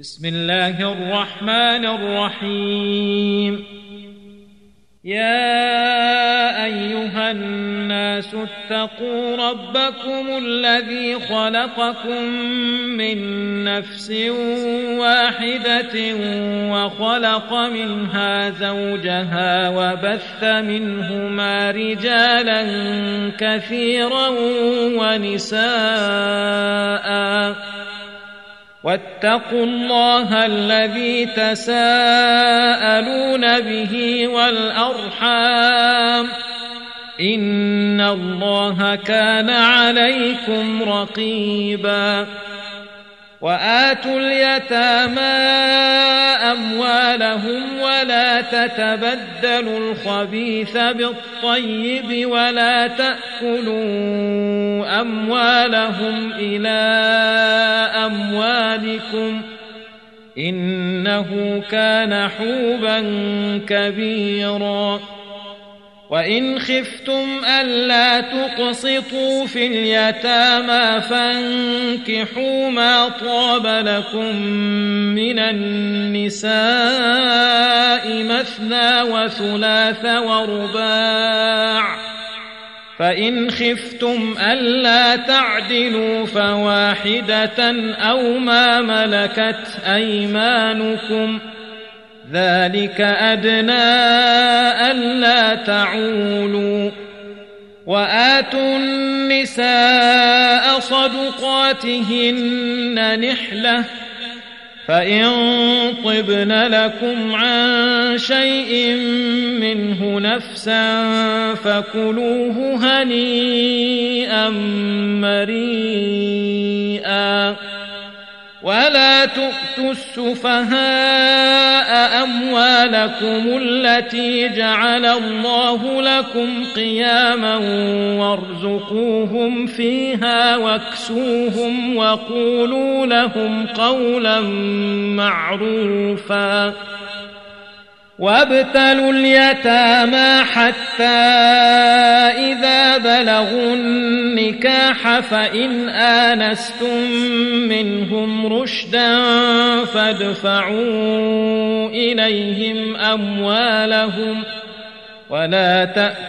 بسم الله الرحمن الرحيم. يا أيها الناس اتقوا ربكم الذي خلقكم من نفس واحدة وخلق منها زوجها وبث منهما رجالا كثيرا ونساء واتقوا الله الذي تساءلون به والأرحام إن الله كان عليكم رقيبا. وآتوا اليتامى أموالهم ولا تتبدلوا الخبيث بالطيب ولا تأكلوا أموالهم إلى أموالكم إنه كان حوبا كبيرا. وإن خفتم ألا تقسطوا في اليتامى فانكحوا ما طاب لكم من النساء مثنى وثلاث ورباع، فإن خفتم ألا تعدلوا فواحدة أو ما ملكت أيمانكم ذلك أدنى ألا تعولوا. وآتوا النساء صدقاتهن نحلة فإن طبن لكم عن شيء منه نفسا فكلوه هنيئا مريئا. ولا تؤتوا السفهاء أموالكم التي جعل الله لكم قياما وارزقوهم فيها واكسوهم وقولوا لهم قولا معروفا. وابتلوا اليتامى حتى إذا بلغوا النكاح فإن آنستم منهم رشدا فادفعوا إليهم أموالهم ولا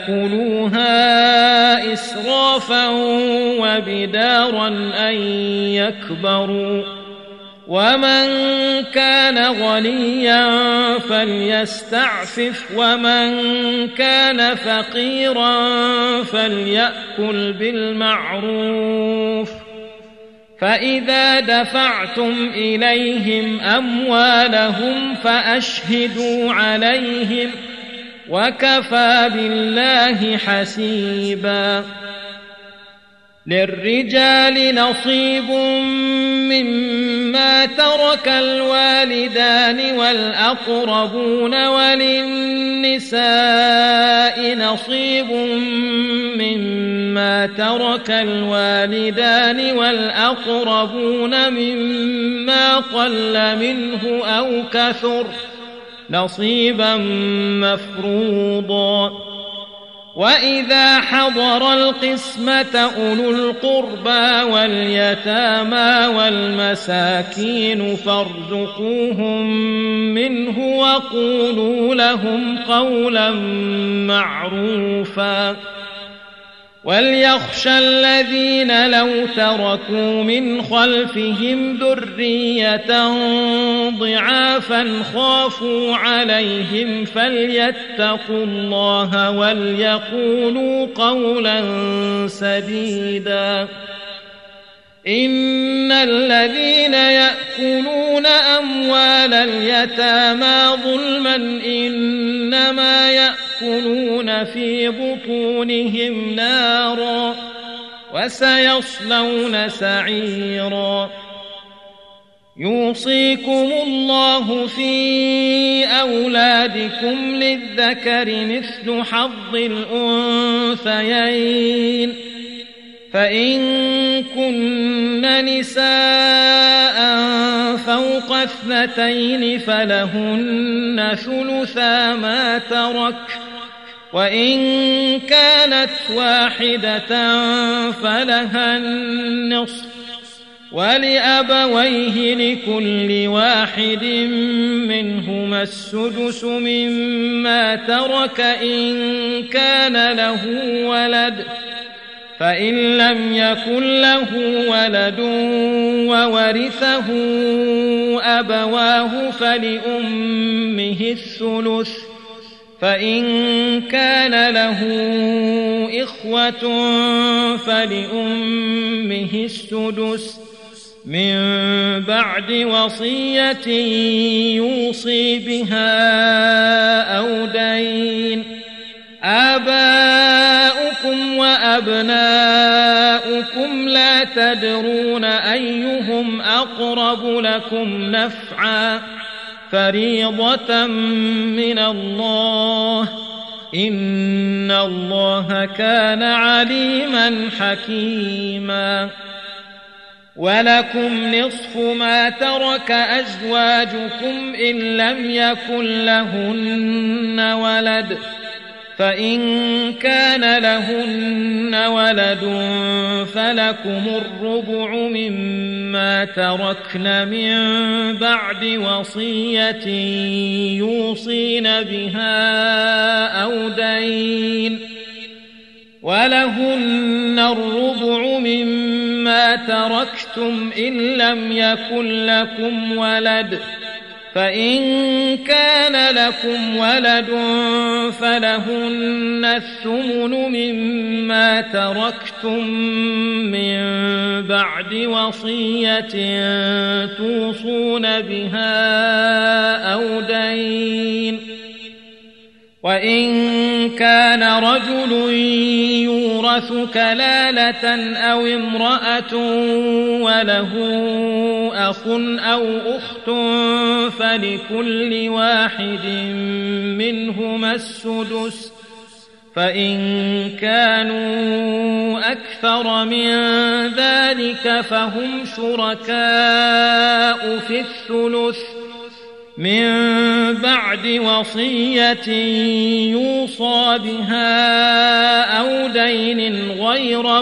تأكلوها إسرافا وبدارا أن يكبروا. ومن كان غنيا فليستعفف ومن كان فقيرا فليأكل بالمعروف. فإذا دفعتم إليهم أموالهم فأشهدوا عليهم وكفى بالله حسيبا. للرجال نصيب مما ترك الوالدان والأقربون وللنساء نصيب مما ترك الوالدان والأقربون مما قل منه أو كثر نصيبا مفروضا. وإذا حضر القسمة أولو القربى واليتامى والمساكين فارزقوهم منه وقولوا لهم قولا معروفا. وليخشى الذين لو تركوا من خلفهم ذرية ضعافا خافوا عليهم فليتقوا الله وليقولوا قولا سديدا. إن الذين يأكلون أموال اليتامى ظلما إنما يأكلون في بطونهم نارا وسيصلون سعيرا. يوصيكم الله في أولادكم للذكر مثل حظ الأنثيين فإن كن نساء فوق 2 فلهن ثلثا ما ترك وإن كانت واحدة فلها النصف ولأبويه لكل واحد منهما السدس مما ترك إن كان له ولد، فإن لم يكن له ولد وورثه أبواه فلأمه الثلث، فإن كان له إخوة فلأمه السدس من بعد وصية يوصي بها أو دين. آباؤكم وأبناؤكم لا تدرون أيهم أقرب لكم نفعا، فريضة من الله، إن الله كان عليما حكيما. ولكم نصف ما ترك أزواجكم إن لم يكن لهن ولد، فإن كان لهن ولد فلكم الربع مما تركن من بعد وصية يوصين بها أو دين. ولهن الربع مما تركتم إن لم يكن لكم ولد، فإن كان لكم ولد فلهن الثمن مما تركتم من بعد وصية توصون بها أو دين. وإن كان رجل يورث كلالة أو امرأة وله أخ أو أخت فلكل واحد منهما السدس، فإن كانوا أكثر من ذلك فهم شركاء في الثلث من بعد وصية يوصى بها أو دين غير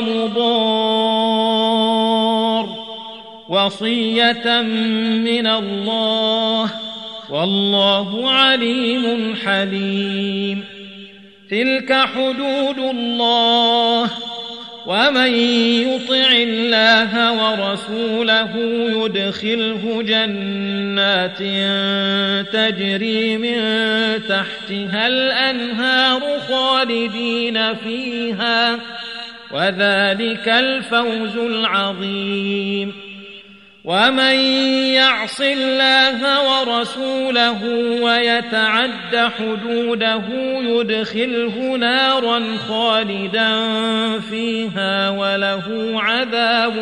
مضار، وصية من الله، والله عليم حليم. تلك حدود الله، ومن يطع الله ورسوله يدخله جنات تجري من تحتها الأنهار خالدين فيها، وذلك الفوز العظيم. ومن يعص الله ورسوله ويتعد حدوده يدخله نارا خالدا فيها وله عذاب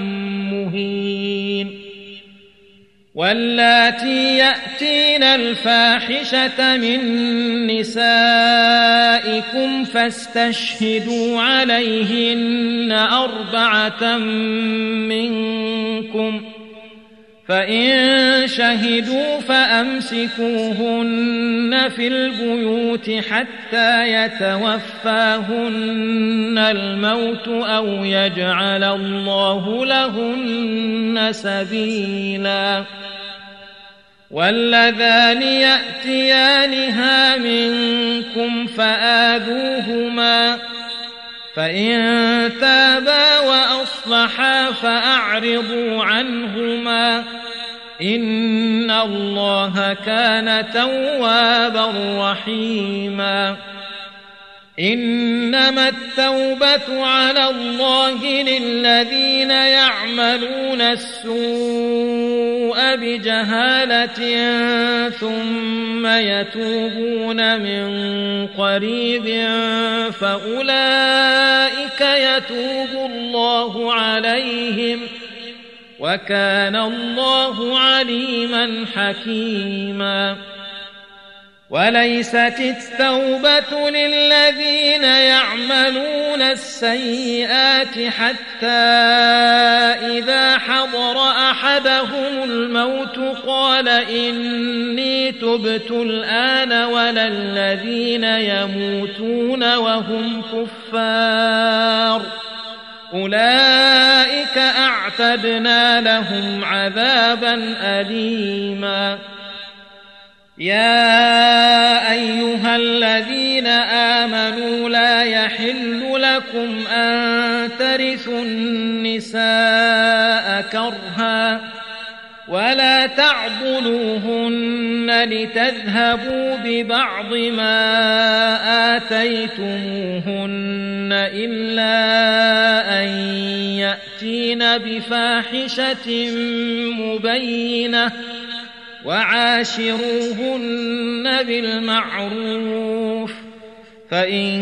مهين. واللاتي يأتين الفاحشة من نسائكم فاستشهدوا عليهن 4 منكم، فإن شهدوا فأمسكوهن في البيوت حتى يتوفاهن الموت أو يجعل الله لهن سبيلا. واللذان يأتيانها منكم فآذوهما، فإن تابا وأصلحا فأعرضوا عنهما، إن الله كان توابا رحيما. إنما التوبة على الله للذين يعملون السوء بجهالة ثم يتوبون من قريب فأولئك يتوب الله عليهم، وكان الله عليما حكيما. وليست التوبة للذين يعملون السيئات حتى إذا حضر أحدهم الموت قال إني تبت الآن، ولا الذين يموتون وهم كفار، أولئك وأعتدنا لهم عذابا أليما. يا أيها الذين آمنوا لا يحل لكم أن ترثوا النساء كرها ولا تعضلوهن لتذهبوا ببعض ما آتيتموهن إلا أن يأتين بفاحشة مبينة وعاشروهن بالمعروف فإن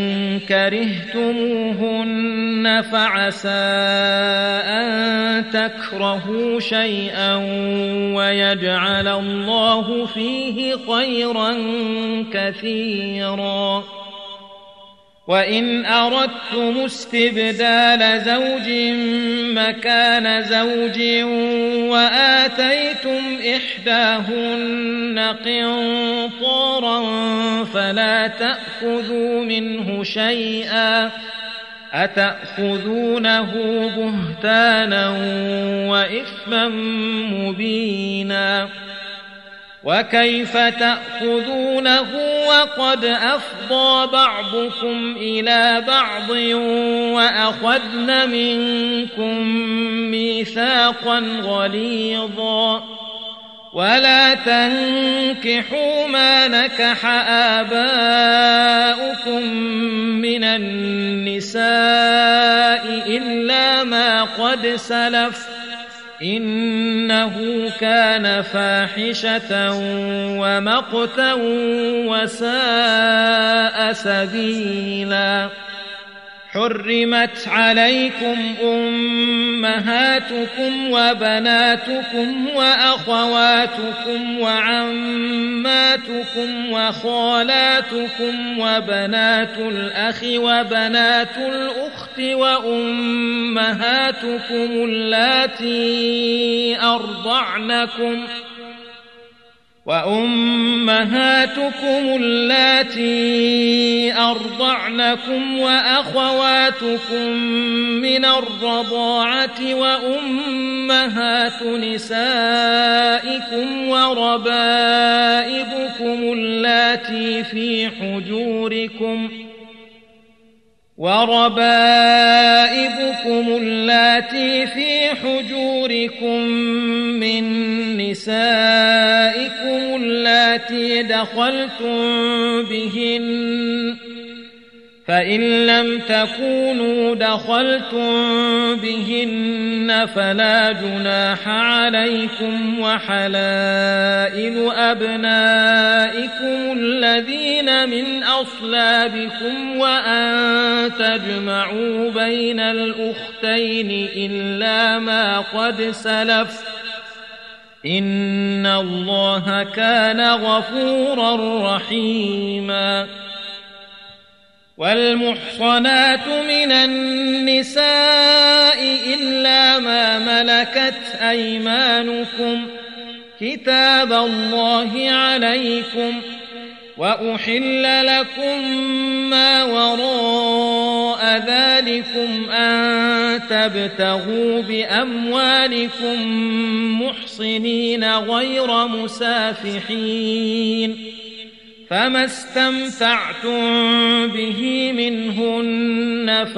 كرهتموهن فعسى أن تكرهوا شيئا ويجعل الله فيه خيرا كثيرا. وإن أردتم استبدال زوج مكان زوج وآتيتم إحداهن قنطارا فلا تأخذوا منه شيئا أتأخذونه بهتانا وإثما مبينا. وكيف تأخذونه وقد أفضى بعضكم إلى بعض وأخذن منكم ميثاقا غليظا. ولا تنكحوا ما نكح آباؤكم من النساء إلا ما قد سلف إنه كان فاحشة ومقتا وساء سبيلا. حرمت عليكم أمهاتكم وبناتكم وأخواتكم وعماتكم وخالاتكم وبنات الأخ وبنات الأخت وأمهاتكم اللاتي أرضعنكم وأخواتكم من الرضاعة وأمهات نسائكم وربائبكم اللاتي في حجوركم من نسائكم اللاتي دخلتم بهن فإن لم تكونوا دخلتم بهن فلا جناح عليكم وحلائل أبنائكم الذين من أصلابكم وأن تجمعوا بين الأختين إلا ما قد سلف إن الله كان غفورا رحيما. والمحصنات من النساء إلا ما ملكت أيمانكم كتاب الله عليكم وأحل لكم ما وراء ذلكم أن تبتغوا بأموالكم محصنين غير مسافحين فما استمتعتم به منهن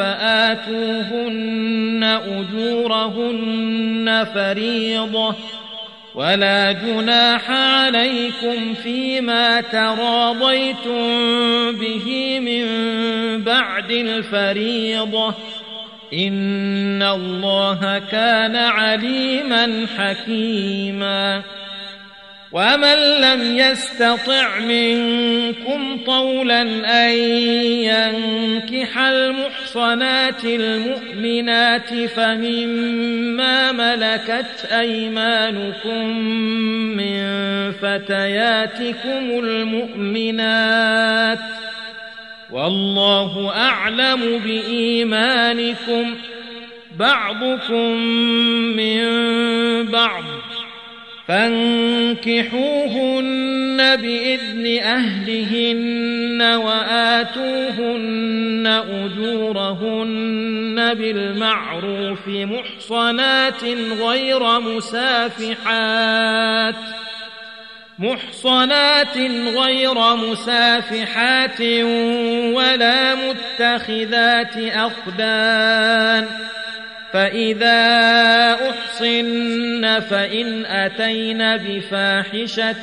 فآتوهن أجورهن فريضة ولا جناح عليكم فيما تراضيتم به من بعد الفريضة إن الله كان عليما حكيما. ومن لم يستطع منكم طولا أن ينكح المحصنات المؤمنات فمما ملكت أيمانكم من فتياتكم المؤمنات والله أعلم بإيمانكم بعضكم من بعض فانكحوهن بإذن أهلهن وآتوهن أجورهن بالمعروف محصنات غير مسافحات ولا متخذات أخدان، فإذا أحصن فإن أتين بفاحشة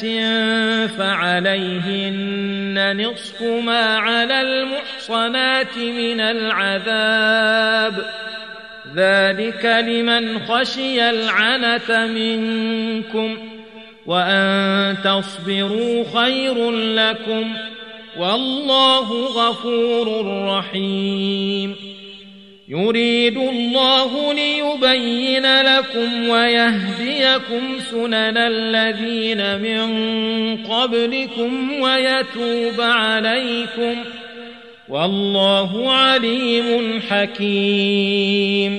فعليهن نصف ما على المحصنات من العذاب، ذلك لمن خشي العنة منكم، وأن تصبروا خير لكم، والله غفور رحيم. يريد الله ليبين لكم ويهديكم سنن الذين من قبلكم ويتوب عليكم، والله عليم حكيم.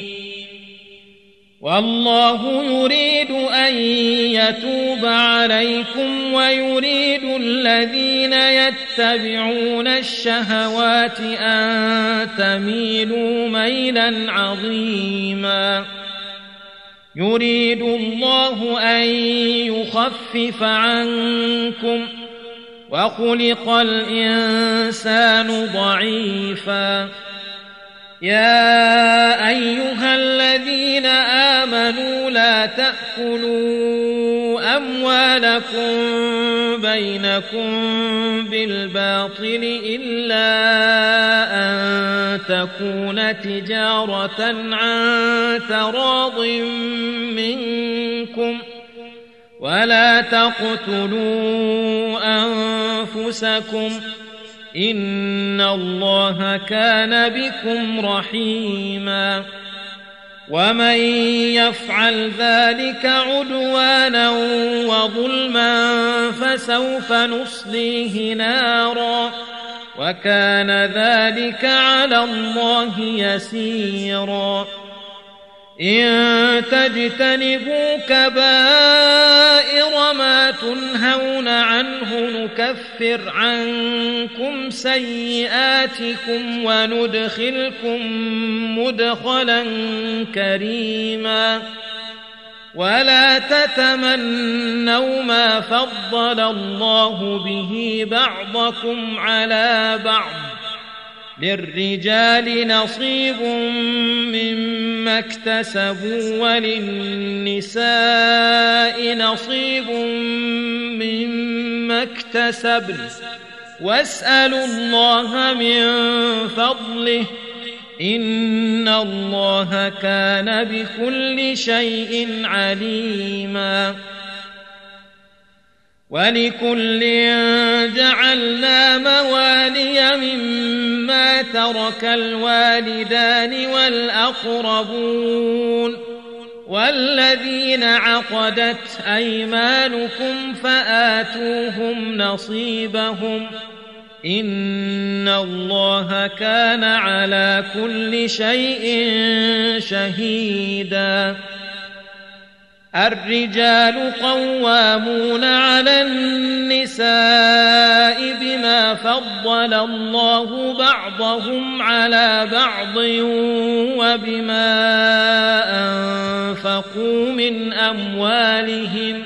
والله يريد أن يتوب عليكم ويريد الذين يتبعون الشهوات أن تميلوا ميلا عظيما. يريد الله أن يخفف عنكم، وخلق الإنسان ضعيفا. يا أيها الذين آمنوا لا تأكلوا أموالكم بينكم بالباطل إلا أن تكون تجارة عن تراض منكم، ولا تقتلوا أنفسكم، إن الله كان بكم رحيما. ومن يفعل ذلك عدوانا وظلما فسوف نصليه نارا، وكان ذلك على الله يسيرا. إن تجتنبوا كبائر ما تنهون عنه نكفر عنكم سيئاتكم وندخلكم مدخلا كريما. ولا تتمنوا ما فضل الله به بعضكم على بعض، للرجال نصيب مما اكتسبوا وللنساء نصيب مما اكتسبن، واسألوا الله من فضله، إن الله كان بكل شيء عليما. ولكل جعلنا موالي مما ترك الوالدان والأقربون والذين عقدت أيمانكم فآتوهم نصيبهم، إن الله كان على كل شيء شهيدا. الرجال قوامون على النساء بما فضل الله بعضهم على بعض وبما أنفقوا من أموالهم،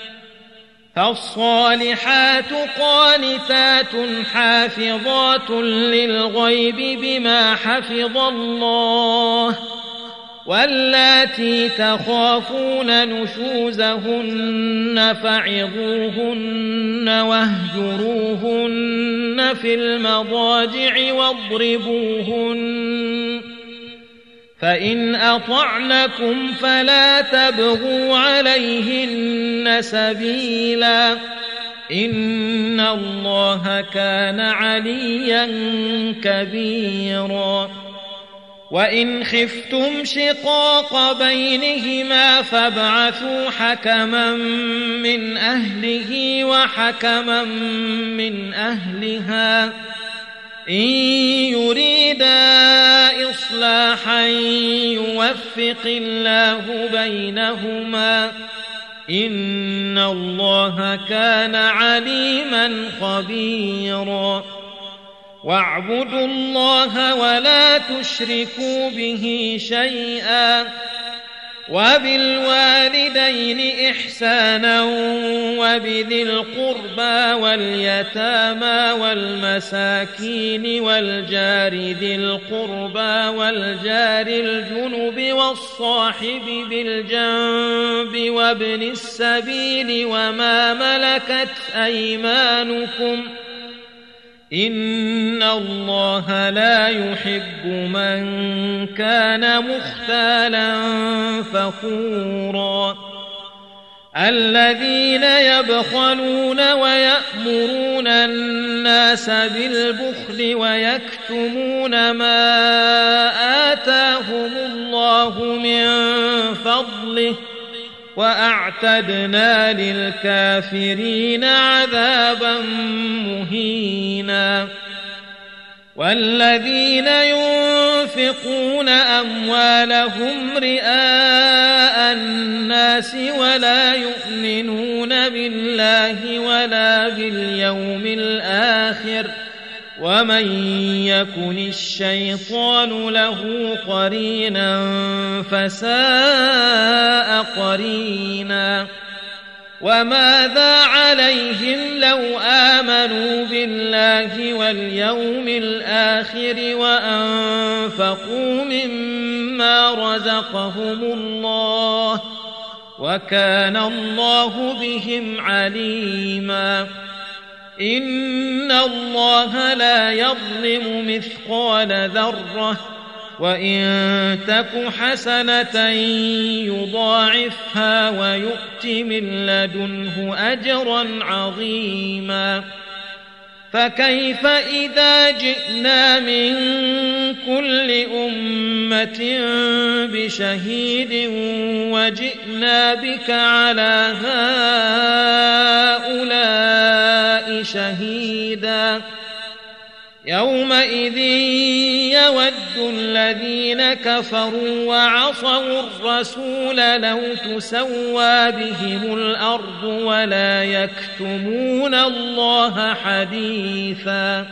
فالصالحات قانتات حافظات للغيب بما حفظ الله، واللاتي تخافون نشوزهن فعظوهن واهجروهن في المضاجع واضربوهن، فإن أطعنكم فلا تبغوا عليهن سبيلا، إن الله كان عليا كبيرا. وإن خفتم شقاق بينهما فابعثوا حكما من أهله وحكما من أهلها إن يريدا إصلاحا يوفق الله بينهما، إن الله كان عليما خبيرا. واعبدوا الله ولا تشركوا به شيئا وبالوالدين إحسانا وبذي القربى واليتامى والمساكين والجار ذي القربى والجار الجنب والصاحب بالجنب وابن السبيل وما ملكت أيمانكم إن الله لا يحب من كان مختالا فخورا الذين يبخلون ويأمرون الناس بالبخل ويكتمون ما آتاهم الله من فضله وأعتدنا للكافرين عذابا مهينا والذين ينفقون أموالهم رئاء الناس ولا يؤمنون بالله ولا باليوم الآخر ومن يكن الشيطان له قرينا فساء قرينا وماذا عليهم لو آمنوا بالله واليوم الآخر وأنفقوا مما رزقهم الله وكان الله بهم عليما إن الله لا يظلم مثقال ذرة وإن تك حسنة يضاعفها ويؤت من لدنه أجرا عظيما فكيف إذا جئنا من كل أمة بشهيد وجئنا بك على هؤلاء شهيدا يومئذ يود الذين كفروا وعصوا الرسول لو تسوى بهم الأرض ولا يكتمون الله حديثا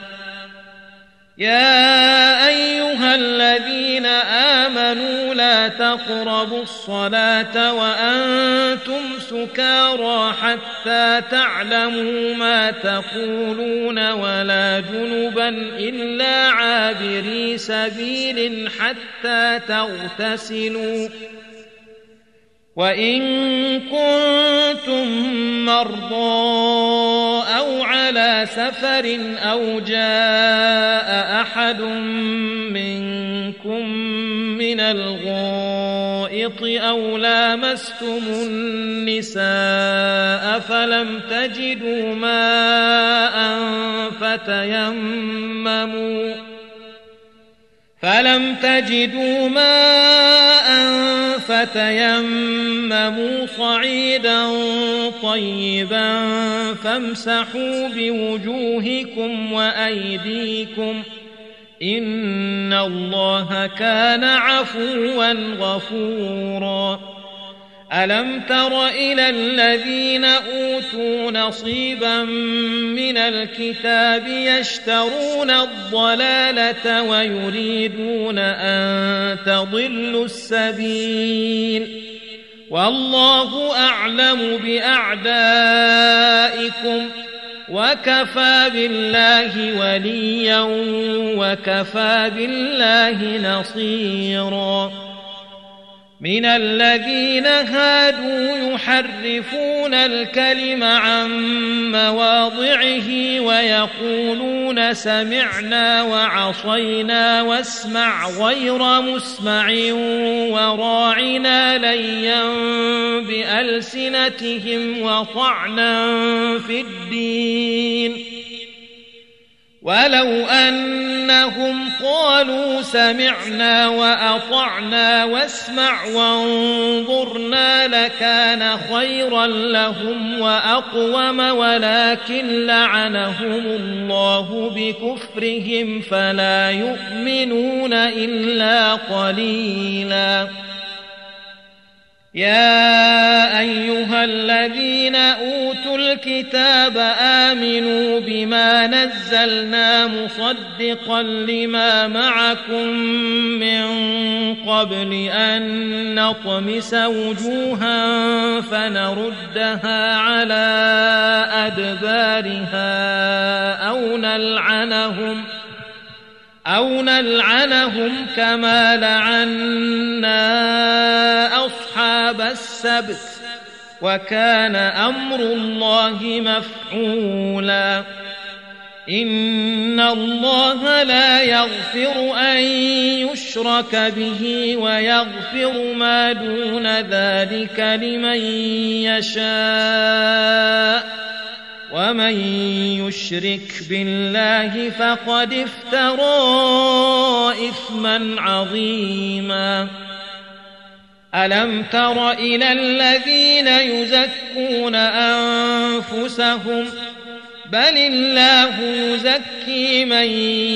يا أيها الذين آمنوا لا تقربوا الصلاة وأنتم سكارى حتى تعلموا ما تقولون ولا جنبا إلا عابري سبيل حتى تغتسلوا وإن كنتم مرضى أو على سفر أو جاء أحد منكم من الغائط أو لامستم النساء فلم تجدوا ماء فتيمموا صعيدا طيبا فامسحوا بوجوهكم وأيديكم إن الله كان عفوا غفورا ألم تر إلى الذين أوتوا نصيبا من الكتاب يشترون الضلالة ويريدون أن تضلوا السبيل والله أعلم بأعدائكم وكفى بالله وليا وكفى بالله نصيرا من الذين هادوا يحرفون الكلم عن مواضعه ويقولون سمعنا وعصينا واسمع غير مسمع وراعنا ليا بألسنتهم وطعنا في الدين ولو أنهم قالوا سمعنا وأطعنا واسمع وانظرنا لكان خيرا لهم وأقوم ولكن لعنهم الله بكفرهم فلا يؤمنون إلا قليلا يا أيها الذين أوتوا الكتاب آمنوا بما نزلنا مصدقا لما معكم من قبل أن نطمس وجوها فنردها على أدبارها أو نلعنهم كما لعنا أصحاب السبت وكان أمر الله مفعولا إن الله لا يغفر أن يشرك به ويغفر ما دون ذلك لمن يشاء ومن يشرك بالله فقد افترى إثما عظيما ألم تر إلى الذين يزكون أنفسهم بل الله يزكي من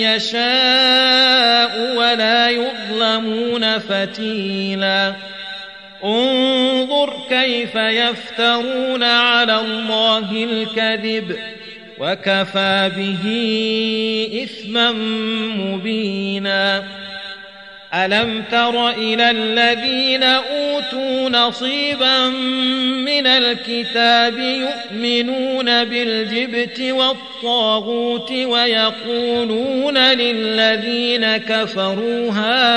يشاء ولا يظلمون فتيلا انظر كيف يفترون على الله الكذب وكفى به إثما مبينا ألم تر إلى الذين أوتوا نصيبا من الكتاب يؤمنون بالجبت والطاغوت ويقولون للذين كفروا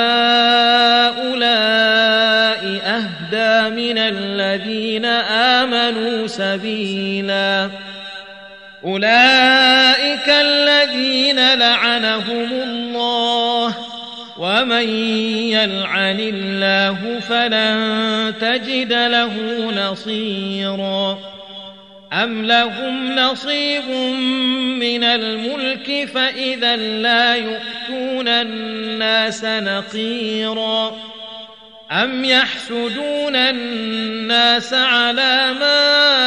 هؤلاء أهدى من الذين آمنوا سبيلا أولئك الذين لعنهم الله ومن يلعن الله فلن تجد له نصيرا أم لهم نصيب من الملك فإذا لا يؤتون الناس نقيرا أم يحسدون الناس على ما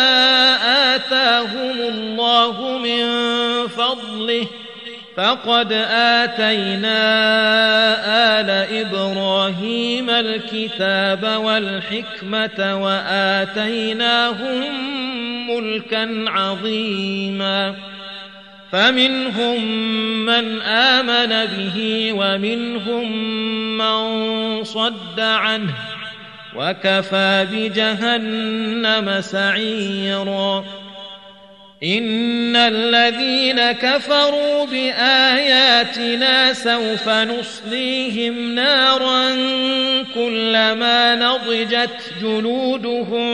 آتاهم الله من فضله فقد آتينا آل إبراهيم الكتاب والحكمة وآتيناهم ملكا عظيما فمنهم من آمن به ومنهم من صد عنه وكفى بجهنم سعيرا إن الذين كفروا بآياتنا سوف نصليهم نارا كلما نضجت جلودهم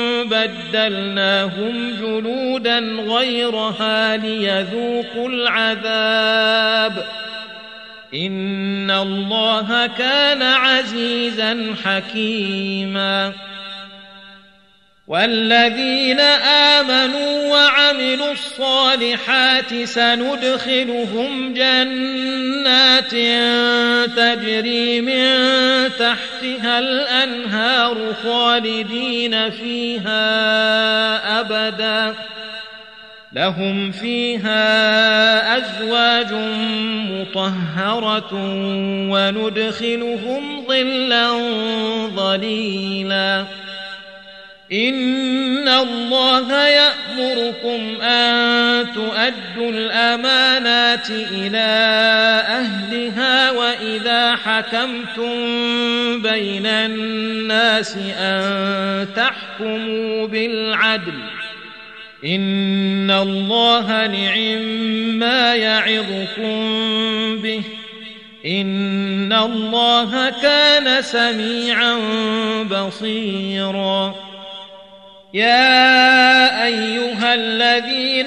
بدلناهم جلودا غيرها ليذوقوا العذاب إن الله كان عزيزا حكيما والذين آمنوا وعملوا الصالحات سندخلهم جنات تجري من تحتها الأنهار خالدين فيها أبدا لهم فيها أزواج مطهرة وندخلهم ظلا ظليلا إن الله يأمركم أن تؤدوا الأمانات إلى أهلها وإذا حكمتم بين الناس أن تحكموا بالعدل إن الله نعما يعظكم به إن الله كان سميعا بصيرا يا أيها الذين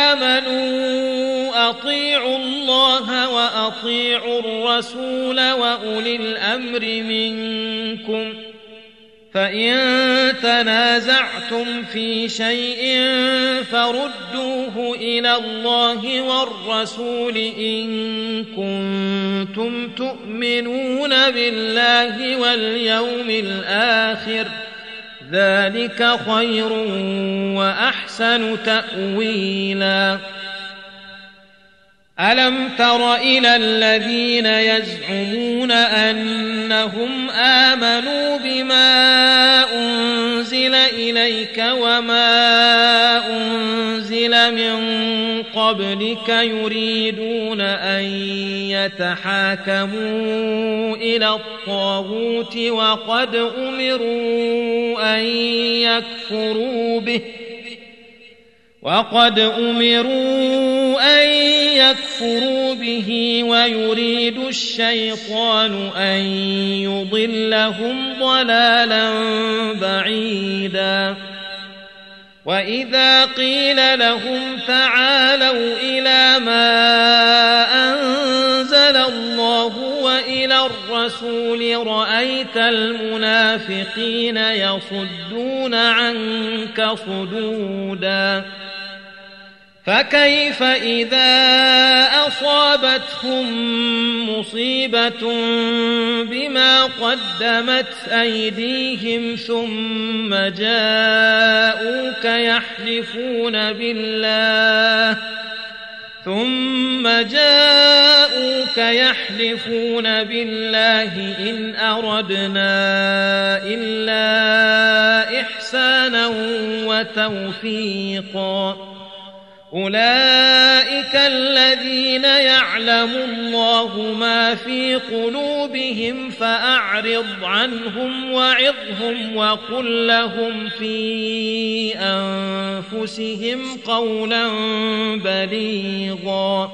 آمنوا أطيعوا الله وأطيعوا الرسول وأولي الأمر منكم فإن تنازعتم في شيء فردوه إلى الله والرسول إن كنتم تؤمنون بالله واليوم الآخر ذلك خير وأحسن تأويلا ألم تر إلى الذين يزعمون أنهم آمنوا بما أنزل إليك وما أنزل من قبلك يريدون أن يتحاكموا إلى الطاغوت وقد أمروا أن يكفروا به ويريد الشيطان أن يضلهم ضلالا بعيدا وإذا قيل لهم تعالوا إلى ما أنزل الله وإلى الرسول رأيت المنافقين يصدون عنك صدودا فكيف إذا أصابتهم مصيبة بما قدمت أيديهم ثم جاءوك يحلفون بالله إن أردنا إلا إحسانا وتوفيقا أولئك الذين يعلم الله ما في قلوبهم فأعرض عنهم وعظهم وقل لهم في أنفسهم قولا بليغا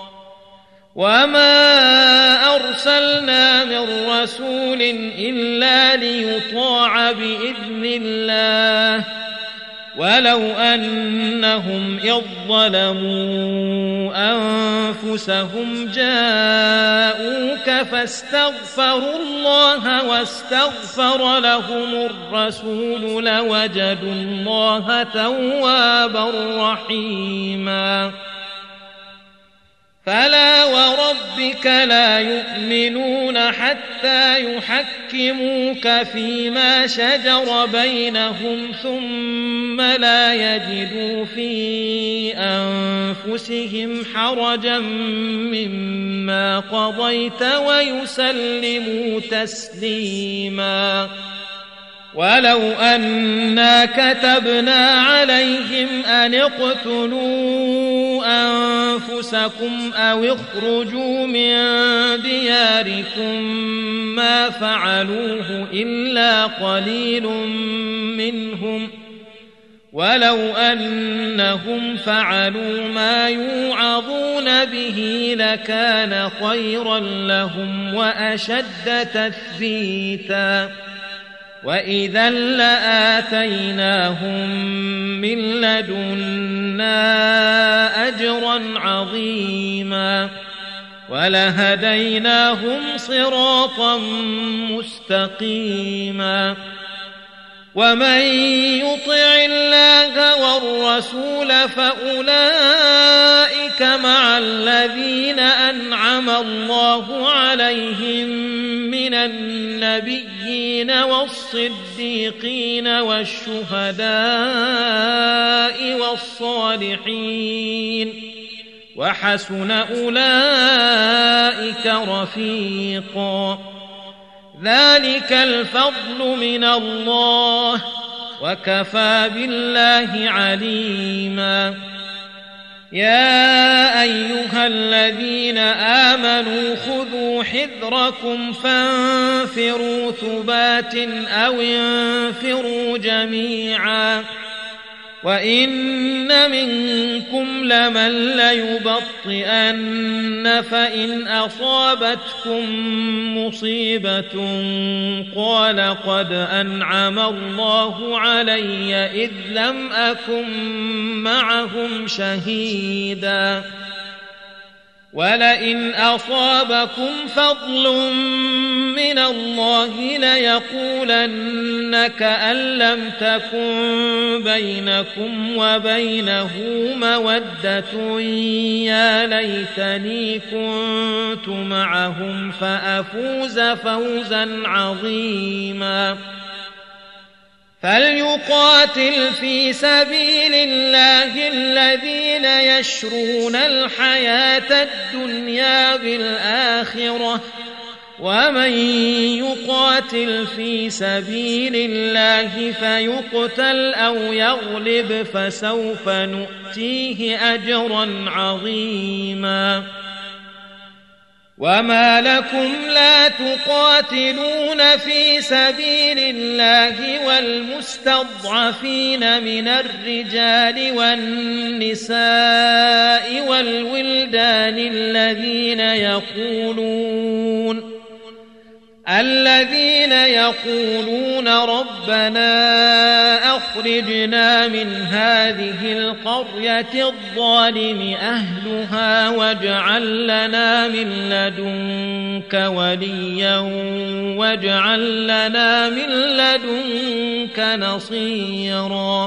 وما أرسلنا من رسول إلا ليطاع بإذن الله ولو أنهم إذ ظلموا أنفسهم جاءوك فاستغفروا الله واستغفر لهم الرسول لوجدوا الله توابا رحيما فلا وربك لا يؤمنون حتى يحكموك فيما شجر بينهم ثم لا يجدوا في أنفسهم حرجا مما قضيت ويسلموا تسليما ولو أنا كتبنا عليهم أن اقتلوا أنفسكم أو اخرجوا من دياركم ما فعلوه إلا قليل منهم ولو أنهم فعلوا ما يوعظون به لكان خيرا لهم وأشد تثبيتا وإذا لآتيناهم من لدنا أجرا عظيما ولهديناهم صراطا مستقيما ومن يطع الله والرسول فأولئك مع الذين أنعم الله عليهم من النبيين والصديقين والشهداء والصالحين وحسن أولئك رفيقا ذلك الفضل من الله وكفى بالله عليما يا أيها الذين آمنوا خذوا حذركم فانفروا ثبات أو انفروا جميعا وإن منكم لمن ليبطئن فإن أصابتكم مصيبة قال قد أنعم الله علي إذ لم أكن معهم شهيدا ولئن أصابكم فضل من الله ليقولن كأن لم تكن بينكم وبينه مودة يا ليتني كنت معهم فأفوز فوزا عظيما فليقاتل في سبيل الله الذين يشرون الحياة الدنيا بالآخرة ومن يقاتل في سبيل الله فيقتل أو يغلب فسوف نؤتيه أجرا عظيما وما لكم لا تقاتلون في سبيل الله والمستضعفين من الرجال والنساء والولدان الذين يقولون ربنا أخرجنا من هذه القرية الظالم أهلها واجعل لنا من لدنك وليا واجعل لنا من لدنك نصيرا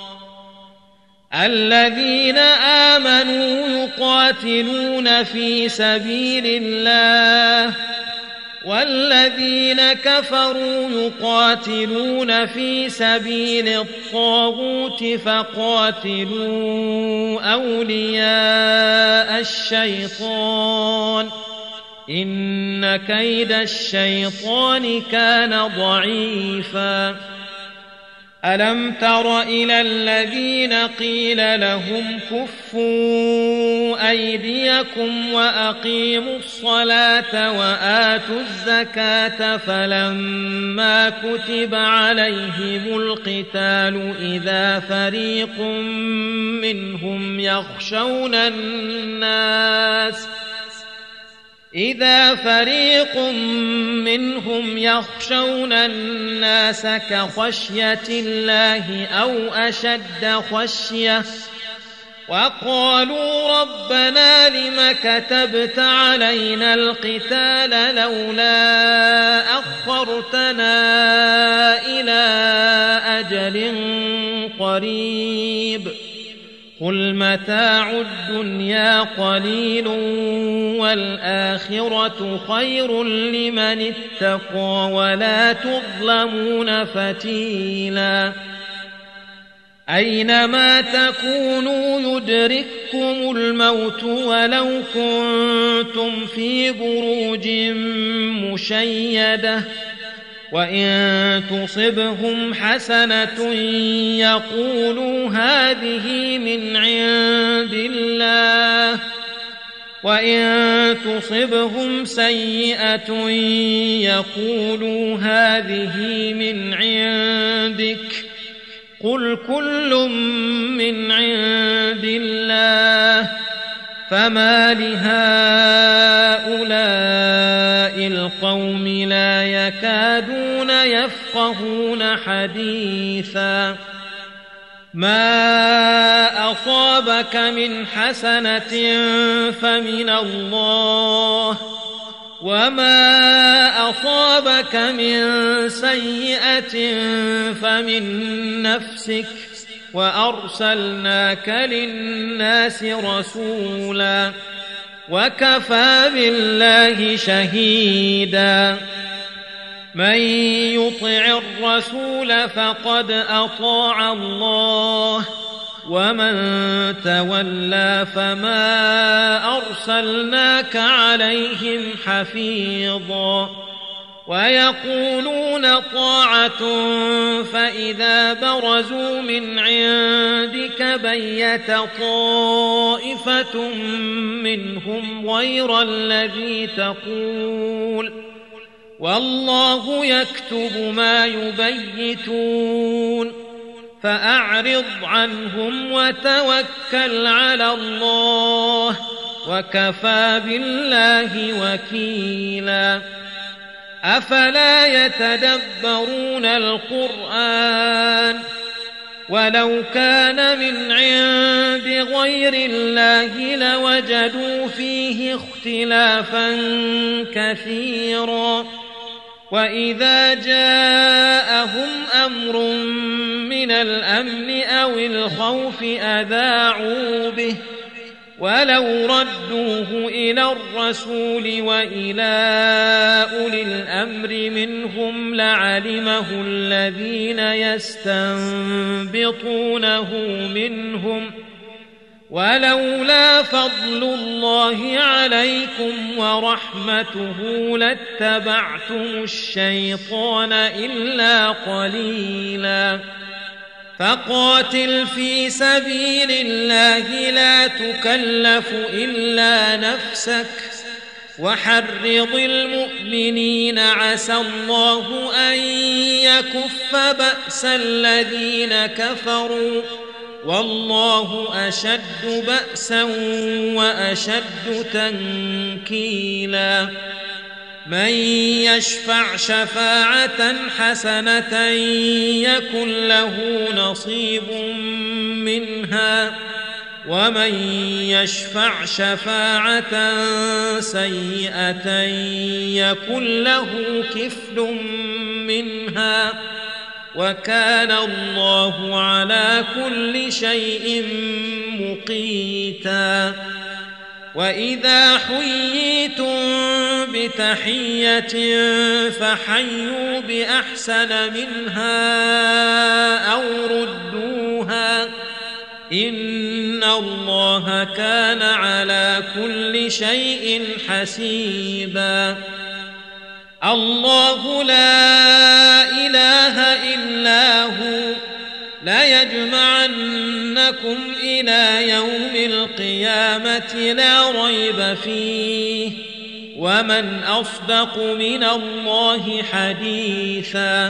الذين آمنوا يقاتلون في سبيل الله والذين كفروا يقاتلون في سبيل الطاغوت فقاتلوا أولياء الشيطان إن كيد الشيطان كان ضعيفا ألم تر إلى الذين قيل لهم كفوا أيديكم وأقيموا الصلاة وآتوا الزكاة فلما كتب عليهم القتال إذا فريق منهم يخشون الناس كخشية الله أو أشد خشية وقالوا ربنا لم كتبت علينا القتال لولا أخرتنا إلى أجل قريب قل متاع الدنيا قليل والآخرة خير لمن اتقى ولا تظلمون فتيلا أينما تكونوا يدرككم الموت ولو كنتم في بروج مشيدة وإن تصبهم حسنة يقولوا هذه من عند الله وإن تصبهم سيئة يقولوا هذه من عندك قل كل من عند الله فما لهؤلاء القوم لا يكادون يفقهون حديثا ما أصابك من حسنة فمن الله وما أصابك من سيئة فمن نفسك وأرسلناك للناس رسولا وكفى بالله شهيدا من يطع الرسول فقد أطاع الله ومن تولى فما أرسلناك عليهم حفيظا ويقولون طاعة فإذا برزوا من عندك بيت طائفة منهم غير الذي تقول والله يكتب ما يبيتون فأعرض عنهم وتوكل على الله وكفى بالله وكيلا أفلا يتدبرون القرآن ولو كان من عند غير الله لوجدوا فيه اختلافا كثيرا وإذا جاءهم أمر من الأمن أو الخوف أذاعوا به ولو ردوه إلى الرسول وإلى أولي الأمر منهم لعلمه الذين يستنبطونه منهم ولولا فضل الله عليكم ورحمته لاتبعتم الشيطان إلا قليلا فقاتل في سبيل الله لا تكلف إلا نفسك وحرض المؤمنين عسى الله أن يكف بأس الذين كفروا والله أشد بأسا وأشد تنكيلا من يشفع شفاعة حسنة يكن له نصيب منها ومن يشفع شفاعة سيئة يكن له كفل منها وكان الله على كل شيء مقيتا وإذا حييتم بتحية فحيوا بأحسن منها أو ردوها إن الله كان على كل شيء حسيبا الله لا إله إلا هو لا يجمعنكم إلى يوم القيامة لا ريب فيه ومن أصدق من الله حديثا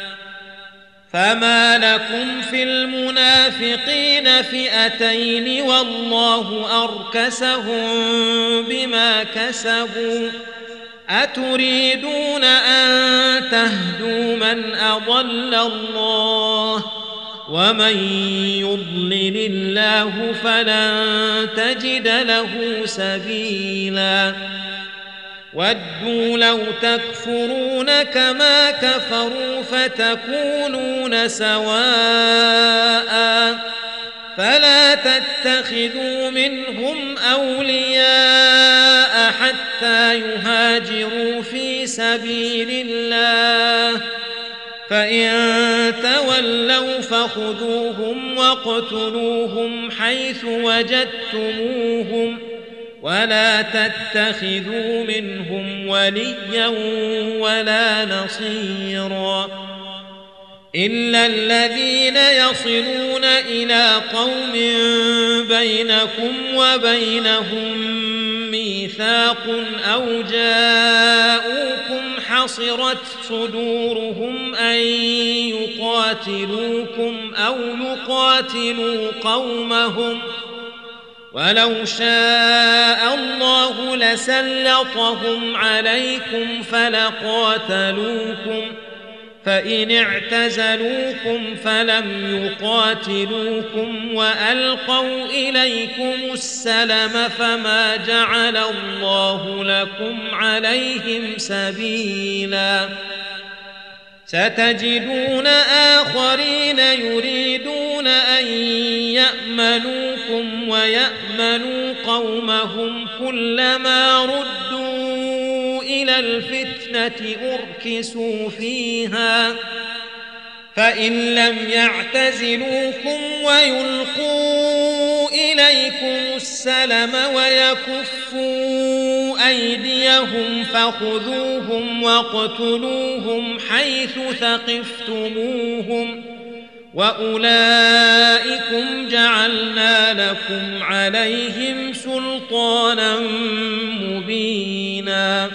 فما لكم في المنافقين فئتين والله أركسهم بما كسبوا أتريدون أن تهدوا من أضل الله ومن يضلل الله فلن تجد له سبيلا ودوا لو تكفرون كما كفروا فتكونون سواء فلا تتخذوا منهم أولياء حتى يهاجروا في سبيل الله فإن تولوا فخذوهم واقتلوهم حيث وجدتموهم ولا تتخذوا منهم وليا ولا نصيرا إلا الذين يصلون إلى قوم بينكم وبينهم ميثاق أو جاءوكم حصرت صدورهم أن يقاتلوكم أو يقاتلوا قومهم ولو شاء الله لسلطهم عليكم فلقاتلوكم فإن اعتزلوكم فلم يقاتلوكم وألقوا إليكم السلم فما جعل الله لكم عليهم سبيلا ستجدون آخرين يريدون أن يأمنوكم ويأمنوا قومهم كلما ردوا إلى الفتنة أركسوا فيها فإن لم يعتزلوكم ويلقوا إليكم السلم ويكفوا أيديهم فخذوهم واقتلوهم حيث ثقفتموهم وأولئكم جعلنا لكم عليهم سلطانا مبينا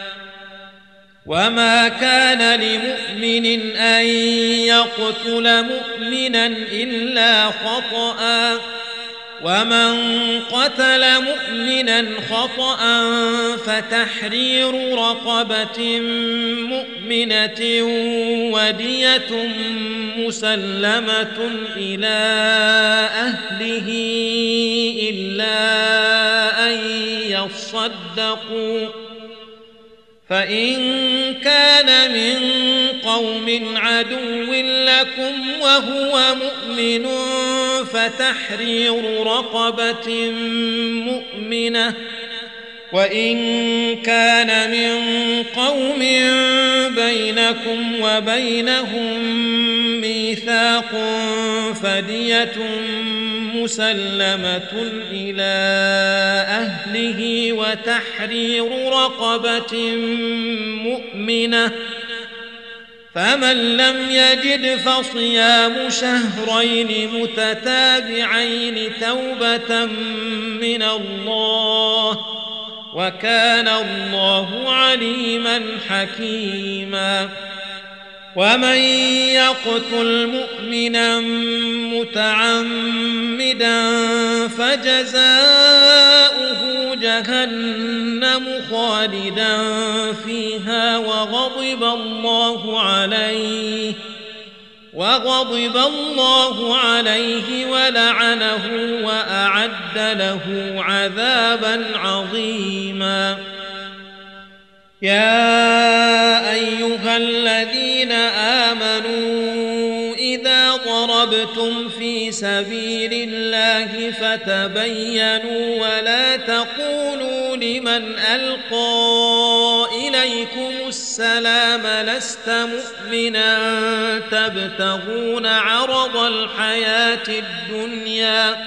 وما كان لمؤمن أن يقتل مؤمنا إلا خطأ ومن قتل مؤمنا خطأ فتحرير رقبة مؤمنة ودية مسلمة إلى أهله إلا أن يصدقوا فإن كان من قوم عدو لكم وهو مؤمن فتحرير رقبة مؤمنة وإن كان من قوم بينكم وبينهم ميثاق فدية مسلمة إلى أهله وتحرير رقبة مؤمنة، فمن لم يجد فصيام شهرين متتابعين توبة من الله، وكان الله عليما حكيما. ومن يقتل مؤمنا متعمدا فجزاؤه جهنم خالدا فيها وغضب الله عليه ولعنه وأعد له عذابا عظيما. يا أيها الذين آمنوا إذا ضربتم في سبيل الله فتبينوا ولا تقولوا لمن ألقى إليكم السلام لست مؤمنا تبتغون عرض الحياة الدنيا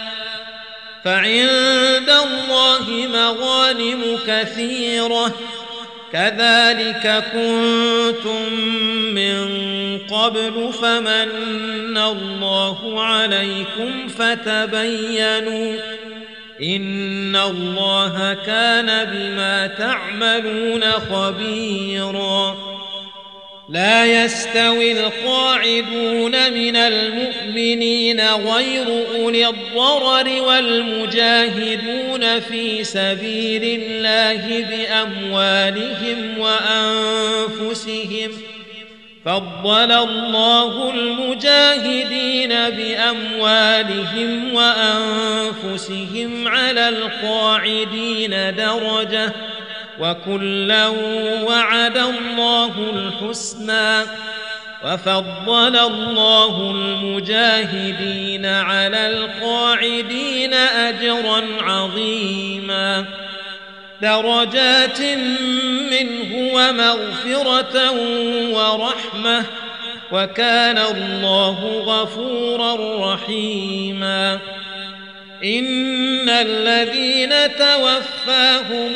فعند الله مغانم كثيرة كذلك كنتم من قبل فمن الله عليكم فتبينوا إن الله كان بما تعملون خبيرا. لا يستوي القاعدون من المؤمنين غير أولي الضرر والمجاهدون في سبيل الله بأموالهم وأنفسهم، فضل الله المجاهدين بأموالهم وأنفسهم على القاعدين درجة، وكلا وعد الله الحسنى، وفضل الله المجاهدين على القاعدين أجرا عظيما، درجات منه ومغفرة ورحمة، وكان الله غفورا رحيما. إن الذين توفاهم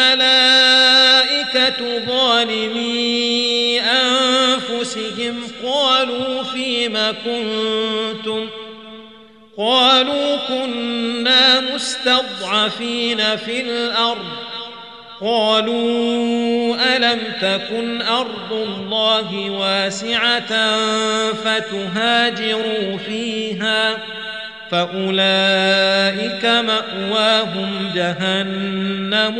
الملائكة ظالمي أنفسهم قالوا فيم كنتم قالوا كنا مستضعفين في الأرض قالوا ألم تكن أرض الله واسعة فتهاجروا فيها فأولئك مأواهم جهنم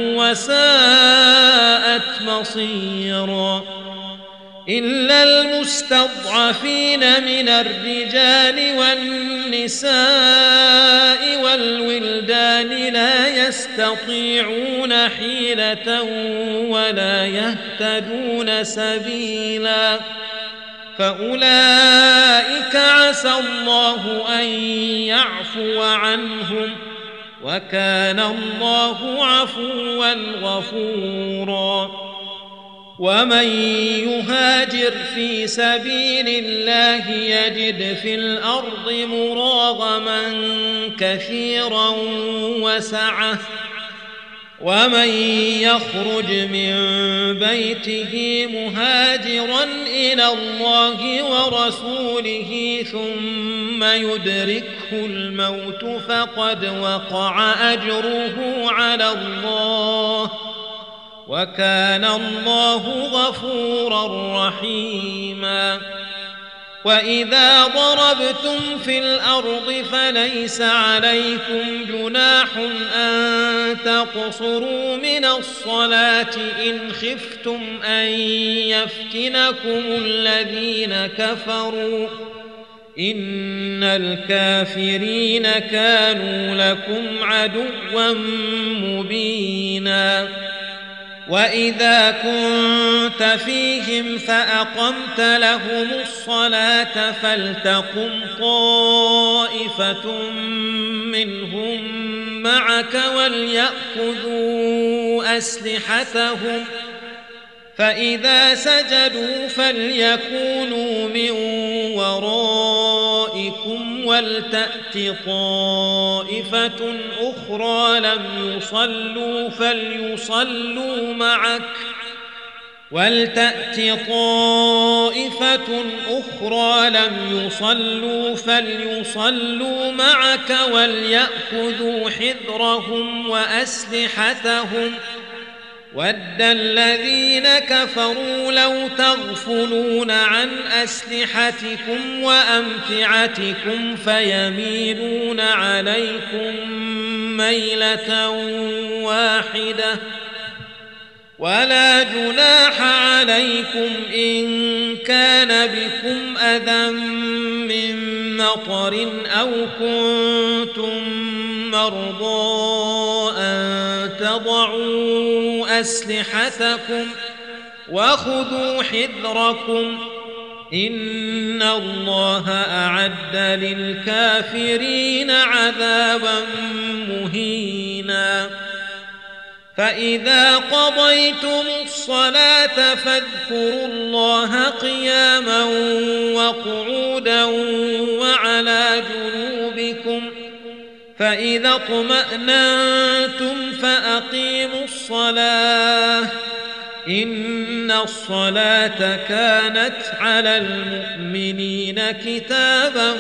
وساءت مصيرا. إلا المستضعفين من الرجال والنساء والولدان لا يستطيعون حيلة ولا يهتدون سبيلا فأولئك عسى الله أن يعفو عنهم وكان الله عفوا غفورا. ومن يهاجر في سبيل الله يجد في الأرض مراغما كثيرا وسعة ومن يخرج من بيته مهاجرا إلى الله ورسوله ثم يدركه الموت فقد وقع أجره على الله وكان الله غفورا رحيما. وإذا ضربتم في الأرض فليس عليكم جناح أن تقصروا من الصلاة إن خفتم أن يفتنكم الذين كفروا إن الكافرين كانوا لكم عدوا مبينا. وإذا كنت فيهم فأقمت لهم الصلاة فلتقم طائفة منهم معك وليأخذوا أسلحتهم فإذا سجدوا فليكونوا من ورائكم ولتأت طائفة أخرى لم يصلوا فليصلوا معك وليأخذوا حذرهم وأسلحتهم ود الذين كفروا لو تغفلون عن أسلحتكم وأمتعتكم فيميلون عليكم ميلة واحدة ولا جناح عليكم إن كان بكم أذى من مطر أو كنتم مرضى أن تضعوا أسلحتكم وخذوا حذركم إن الله أعد للكافرين عذابا مهينا فإذا قضيتم الصلاة فاذكروا الله قياما وقعودا وعلى جنوبكم فإذا اطمأننتم فأقيموا الصلاة إن الصلاة كانت على المؤمنين كتابا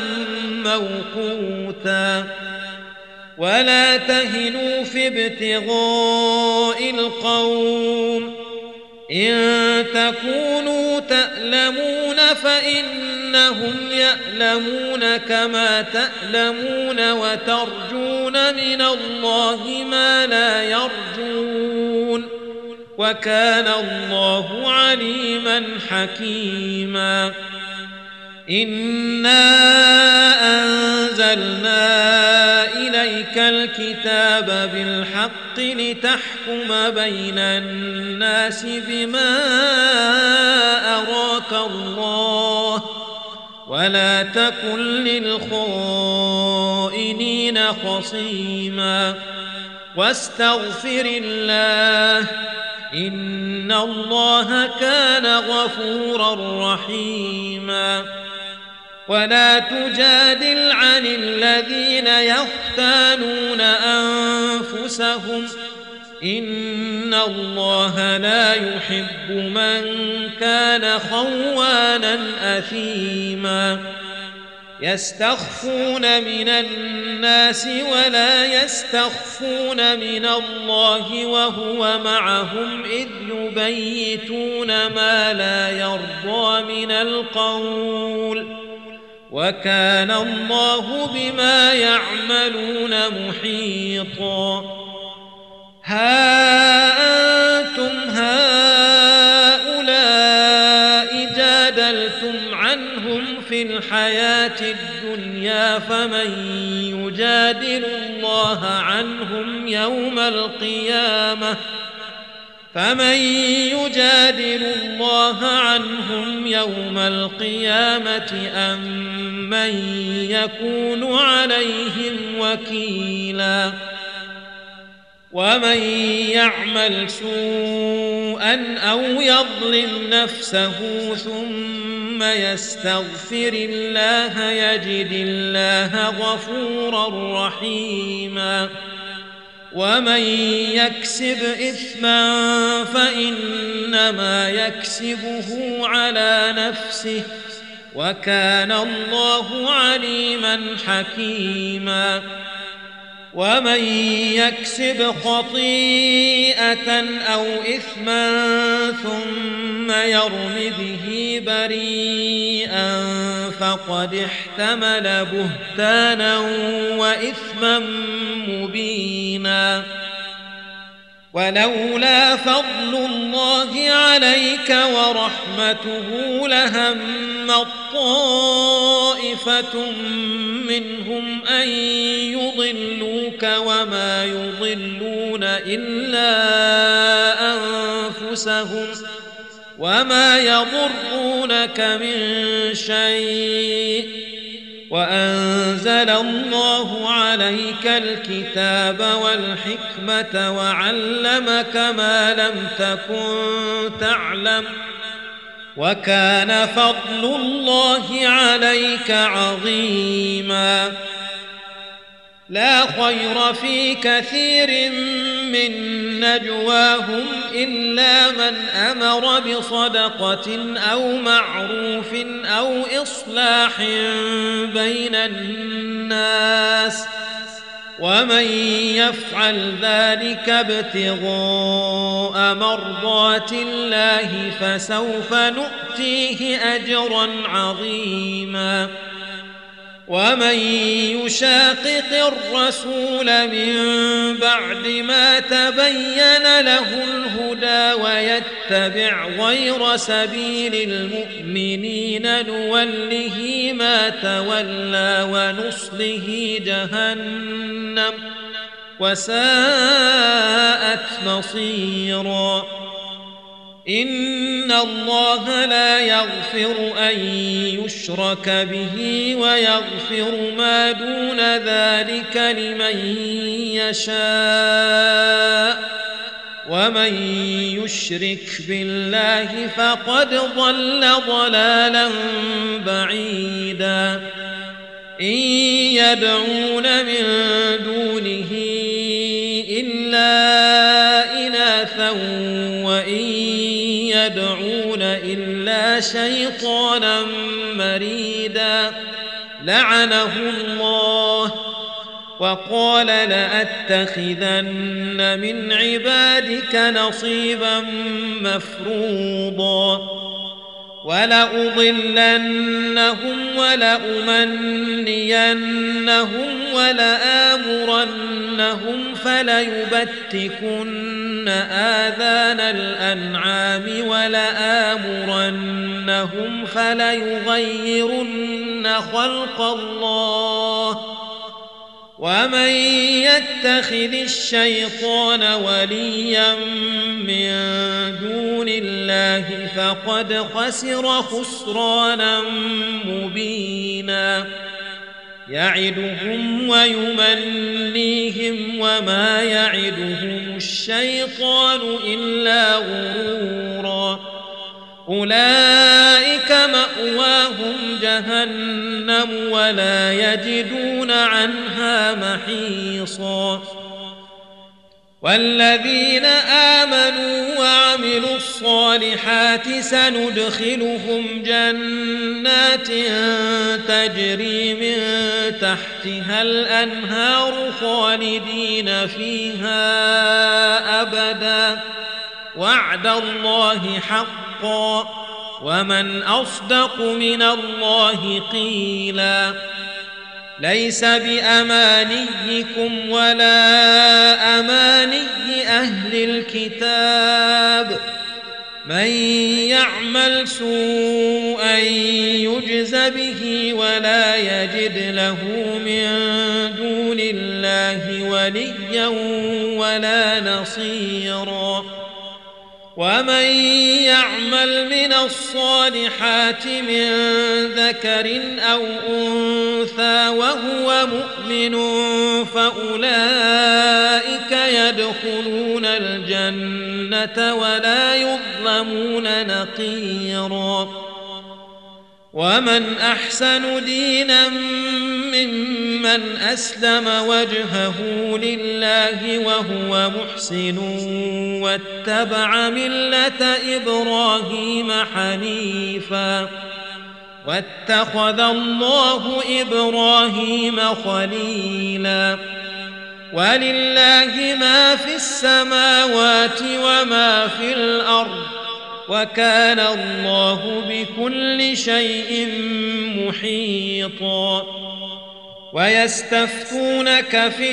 موقوتا ولا تهنوا في ابتغاء القوم إن تكونوا تألمون فإنهم يألمون كما تألمون وترجون من الله ما لا يرجون وكان الله عليما حكيما إنا أنزلنا إليك الكتاب بالحق لتحكم بين الناس بما أراك الله ولا تكن للخائنين خصيما واستغفر الله إن الله كان غفورا رحيما ولا تجادل عن الذين يختانون أنفسهم إن الله لا يحب من كان خوانا أثيما يستخفون من الناس ولا يستخفون من الله وهو معهم إذ يبيتون ما لا يرضى من القول وكان الله بما يعملون محيطا ها أنتم هؤلاء جادلتم عنهم في الحياة الدنيا فمن يجادل الله عنهم يوم القيامة أم من يكون عليهم وكيلا ومن يعمل سوءا أو يظلم نفسه ثم يستغفر الله يجد الله غفورا رحيما ومن يكسب إثما فإنما يكسبه على نفسه وكان الله عليما حكيما ومن يكسب خطيئة أو إثما ثم يرم به بريئا فقد احتمل بهتانا وإثما مبينا ولولا فضل الله عليك ورحمته لهمت طائفة منهم أن يضلوك وما يضلون إلا أنفسهم وما يضرونك من شيء وأنزل الله عليك الكتاب والحكمة وعلمك ما لم تكن تعلم وكان فضل الله عليك عظيما. لا خير في كثير من نجواهم إلا من أمر بصدقة أو معروف أو إصلاح بين الناس، ومن يفعل ذلك ابتغاء مرضات الله فسوف نؤتيه أجرا عظيما. ومن يشاقق الرسول من بعد ما تبين له الهدى ويتبع غير سبيل المؤمنين نوله ما تولى ونصله جهنم وساءت مصيرا. إن الله لا يغفر أن يشرك به ويغفر ما دون ذلك لمن يشاء، ومن يشرك بالله فقد ضل ضلالا بعيدا. إن يدعون من دونه إلا إناثا وإن يدعون إلا شيطانا مريدا لعنه الله وقال لأتخذن من عبادك نصيبا مفروضا ولأضلنهم ولأمنينهم ولآمرنهم فليبتكن آذان الأنعام ولآمرنهم فليغيرن خلق الله. ومن يتخذ الشيطان وليا من دون الله فقد خسر خسرانا مبينا. يعدهم ويمنيهم وما يعدهم الشيطان إلا غرورا. أولئك مأواهم جهنم ولا يجدون عنها محيصا. والذين آمنوا وعملوا الصالحات سندخلهم جنات تجري من تحتها الأنهار خالدين فيها أبدا وعد الله حقا ومن أصدق من الله قيلا. ليس بأمانيكم ولا أماني أهل الكتاب من يعمل سوءا يجز به ولا يجد له من دون الله وليا ولا نصيرا. ومن يعمل من الصالحات من ذكر أو أنثى وهو مؤمن فأولئك يدخلون الجنة ولا يظلمون نقيرا. ومن أحسن دينا ممن أسلم وجهه لله وهو محسن واتبع ملة إبراهيم حنيفا واتخذ الله إبراهيم خليلا. ولله ما في السماوات وما في الأرض وكان الله بكل شيء محيطا. ويستفتونك في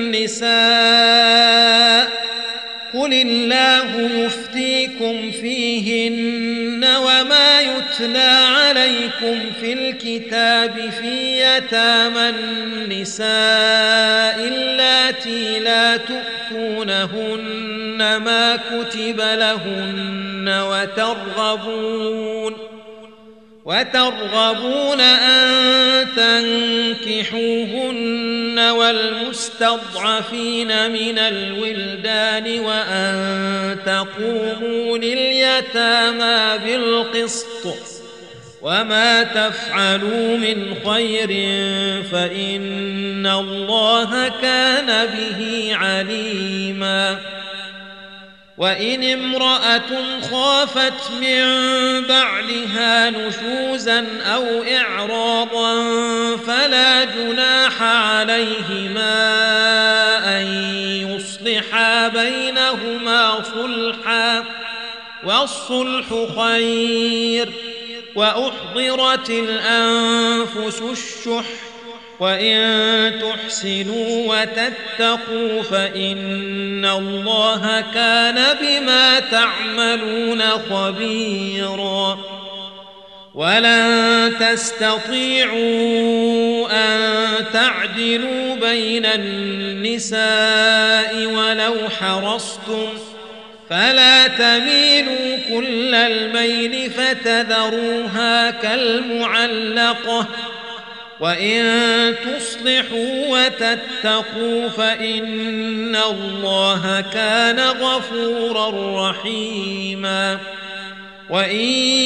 النساء قل الله يفتيكم فيهن وما يتلى عليكم في الكتاب في يتامى النساء اللاتي لا تؤتونهن ما كتب لهن وترغبون أن تنكحوهن والمستضعفين من الولدان وأن تقوموا لليتامى بالقسط وما تفعلوا من خير فإن الله كان به عليما. وإن امرأة خافت من بعلها نشوزا أو إعراضا فلا جناح عليهما أن يصلحا بينهما صلحا والصلح خير. وأحضرت الأنفس الشح وإن تحسنوا وتتقوا فإن الله كان بما تعملون خبيرا. ولن تستطيعوا أن تعدلوا بين النساء ولو حرصتم فلا تميلوا كل الميل فتذروها كالمعلقة. وإن تصلحوا وتتقوا فإن الله كان غفورا رحيما. وإن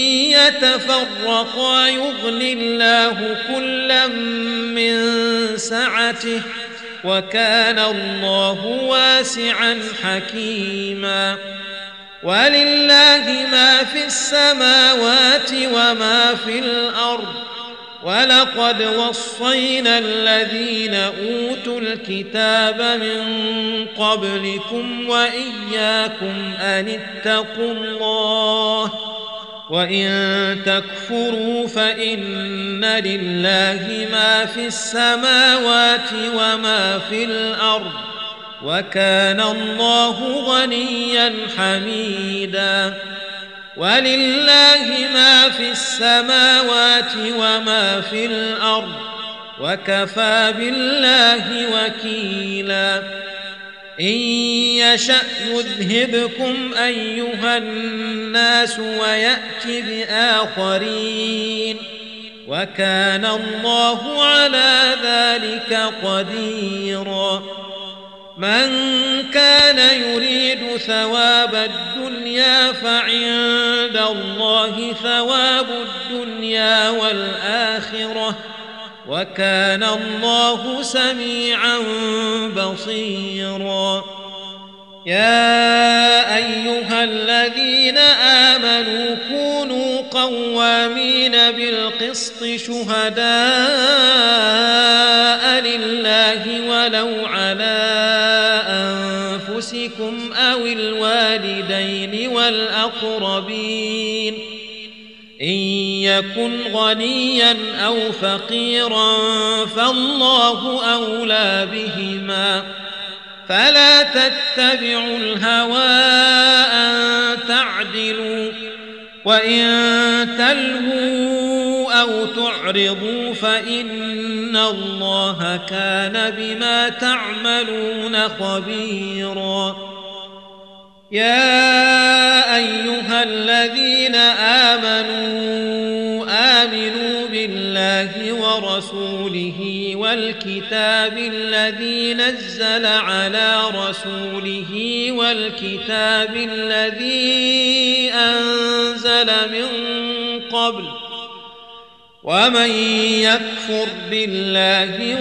يتفرقا يغن الله كلا من سعته وكان الله واسعا حكيما. ولله ما في السماوات وما في الأرض ولقد وصينا الذين أوتوا الكتاب من قبلكم وإياكم أن اتقوا الله وإن تكفروا فإن لله ما في السماوات وما في الأرض وكان الله غنيا حميدا. ولله ما في السماوات وما في الأرض وكفى بالله وكيلا. إن يشأ يذهبكم أيها الناس ويأت بآخرين وكان الله على ذلك قديرا. من كان يريد ثواب الدنيا فعند الله ثواب الدنيا والآخرة وكان الله سميعا بصيرا. يا أيها الذين آمنوا كونوا قوامين بالقسط شهداء لله ولو على أنفسكم أو الوالدين والأقربين إن يكن غنيا أو فقيرا فالله أولى بهما فلا تتبعوا الهوى أن تعدلوا وإن تلهوا أو تعرضوا فإن الله كان بما تعملون خبيرا. يا أيها الذين آمنوا بالله ورسوله والكتاب الذي نزل على رسوله والكتاب الذي أنزل من قبل ومن يكفر بالله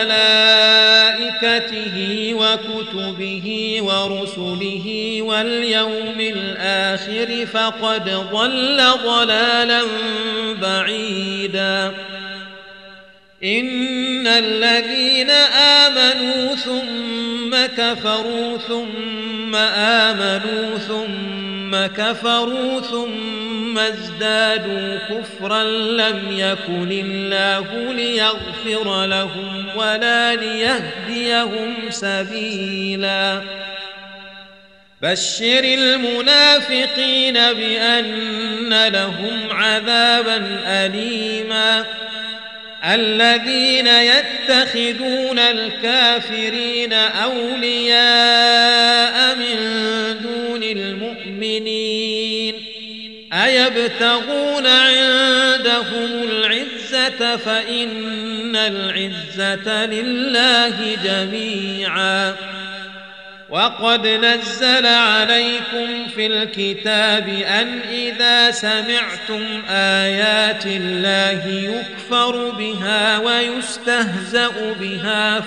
وملائكته وكتبه ورسله واليوم الآخر فقد ضل ضلالا بعيدا. إن الذين آمنوا ثم كفروا ثم آمنوا ثم كفروا ثم ازدادوا كفرا لم يكن الله ليغفر لهم ولا ليهديهم سبيلا. بشر المنافقين بأن لهم عذابا أليما. الذين يتخذون الكافرين أولياء من دون المؤمنين أيبتغون عندهم العزة العزة فإن العزة لله جميعا. وقد نزل عليكم في الكتاب أن إذا سمعتم آيات الله يكفر بها ويستهزأ بها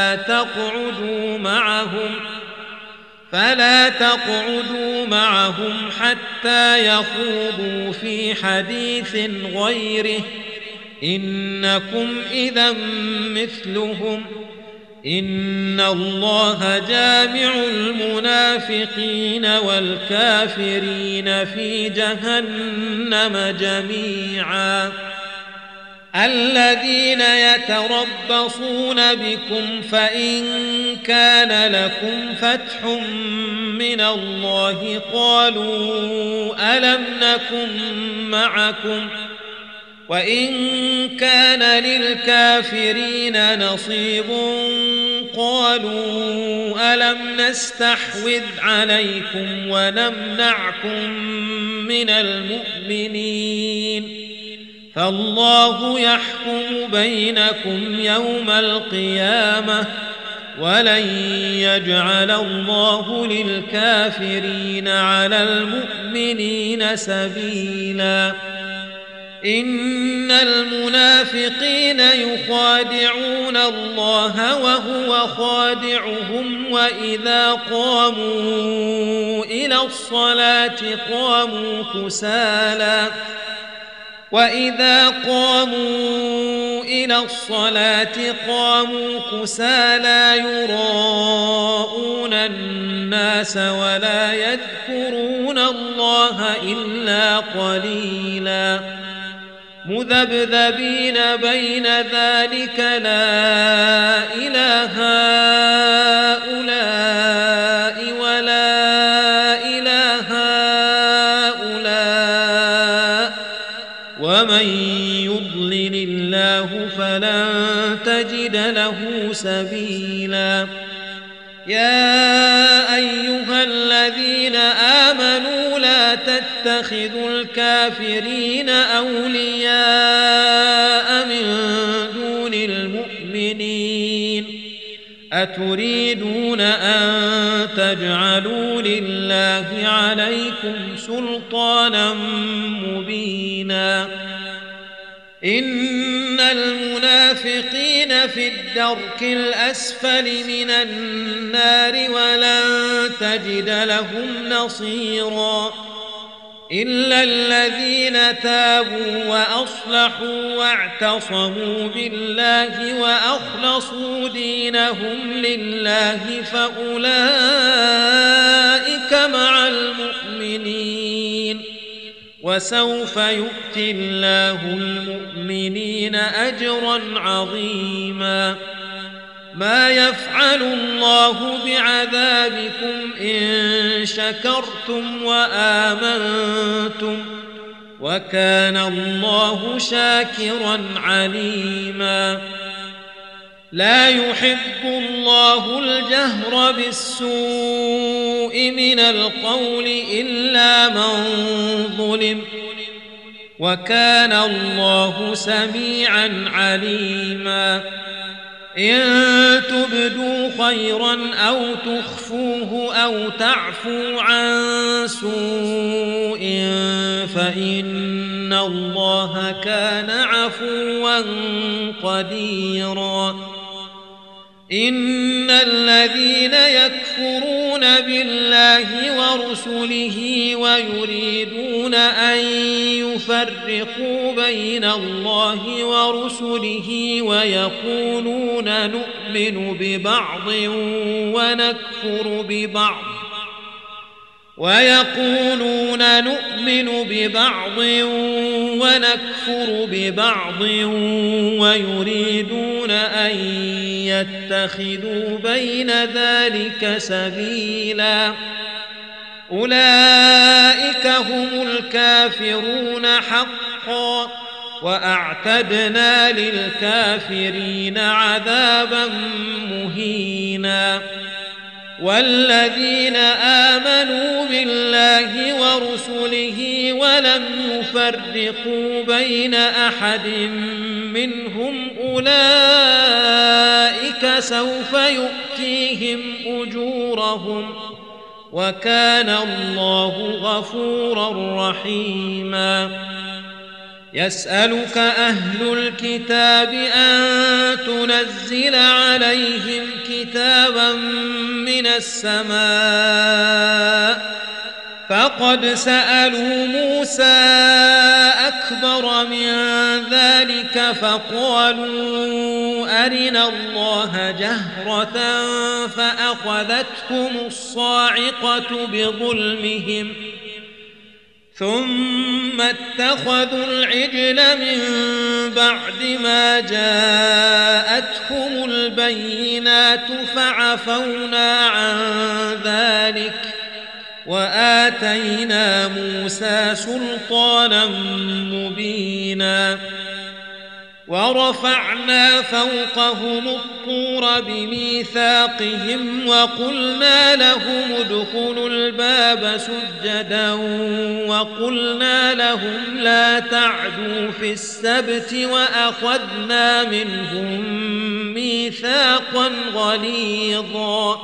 فلا تقعدوا معهم حتى يخوضوا في حديث غيره إنكم إذا مثلهم إن الله جامع المنافقين والكافرين في جهنم جميعا. الذين يتربصون بكم فإن كان لكم فتح من الله قالوا ألم نكن معكم وإن كان للكافرين نصيب قالوا ألم نستحوذ عليكم ونمنعكم من المؤمنين فالله يحكم بينكم يوم القيامة ولن يجعل الله للكافرين على المؤمنين سبيلا. إن المنافقين يخادعون الله وهو خادعهم وإذا قاموا إلى الصلاة قاموا كسالى يراءون الناس ولا يذكرون الله إلا قليلا مذبذبين بين ذلك لا إله هؤلاء ولا إله هؤلاء ومن يضلل الله فلن تجد له سبيلا. يا أيها الذين آمنوا لا تتخذوا الكافرين أولياء من دون المؤمنين أتريدون أن تجعلوا لله عليكم سلطانا مبينا. إن المنافقين في الدرك الأسفل من النار ولن تجد لهم نصيرا إلا الذين تابوا وأصلحوا واعتصموا بالله وأخلصوا دينهم لله فأولئك مع المؤمنين وسوف يؤتي الله المؤمنين أجرا عظيما. ما يفعل الله بعذابكم إن شكرتم وآمنتم وكان الله شاكرا عليما. لا يحب الله الجهر بالسوء من القول إلا من ظلم وكان الله سميعا عليما. إن تبدوا خيرا أو تخفوه أو تعفوا عن سوء فإن الله كان عفوا قديرا. إن الذين يكفرون بالله ورسله ويريدون أن يفرقوا بين الله ورسله ويقولون نؤمن ببعض ونكفر ببعض ويريدون أن يتخذوا بين ذلك سبيلا أولئك هم الكافرون حقا وأعتدنا للكافرين عذابا مهينا. والذين آمنوا بالله ورسله ولم يفرقوا تفرقوا بين أحد منهم أولئك سوف يؤتيهم أجورهم وكان الله غفورا رحيما يسألك أهل الكتاب أن تنزل عليهم كتابا من السماء فقد سألوا موسى أكبر من ذلك فقالوا أرنا الله جهرة فأخذتهم الصاعقة بظلمهم ثم اتخذوا العجل من بعد ما جاءتهم البينات فعفونا عن ذلك وآتينا موسى سلطانا مبينا ورفعنا فوقهم الطور بميثاقهم وقلنا لهم ادخلوا الباب سجدا وقلنا لهم لا تعدوا في السبت وأخذنا منهم ميثاقا غليظا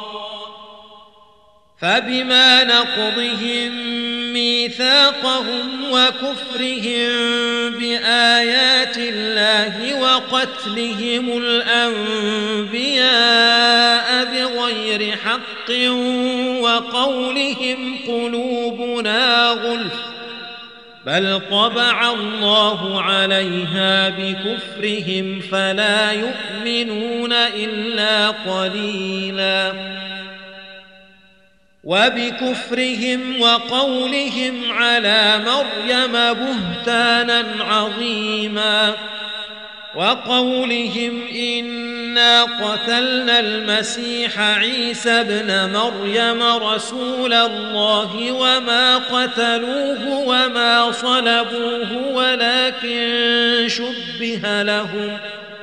فبما نقضهم ميثاقهم وكفرهم بآيات الله وقتلهم الأنبياء بغير حق وقولهم قلوبنا غلف بل طبع الله عليها بكفرهم فلا يؤمنون إلا قليلا وبكفرهم وقولهم على مريم بهتانا عظيما وقولهم إنا قتلنا المسيح عيسى ابن مريم رسول الله وما قتلوه وما صلبوه ولكن شبه لهم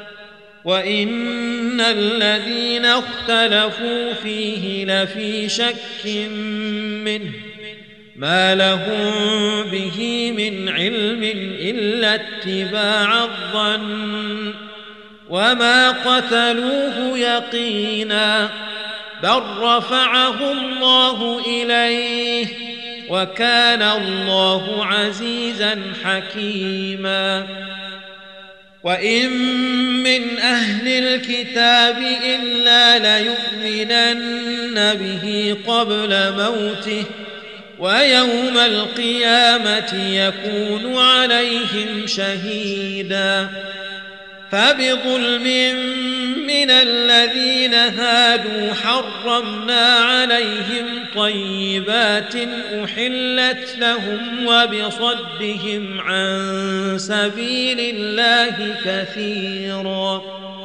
وإن الذين اختلفوا فيه لفي شك منه ما لهم به من علم إلا اتباع الظن وما قتلوه يقينا بل رفعه الله إليه وكان الله عزيزا حكيما وإن من أهل الكتاب إلا ليؤمنن به قبل موته ويوم القيامة يكون عليهم شهيدا فبظلم من الذين هادوا حرمنا عليهم طيبات أحلت لهم وبصدهم عن سبيل الله كثيرا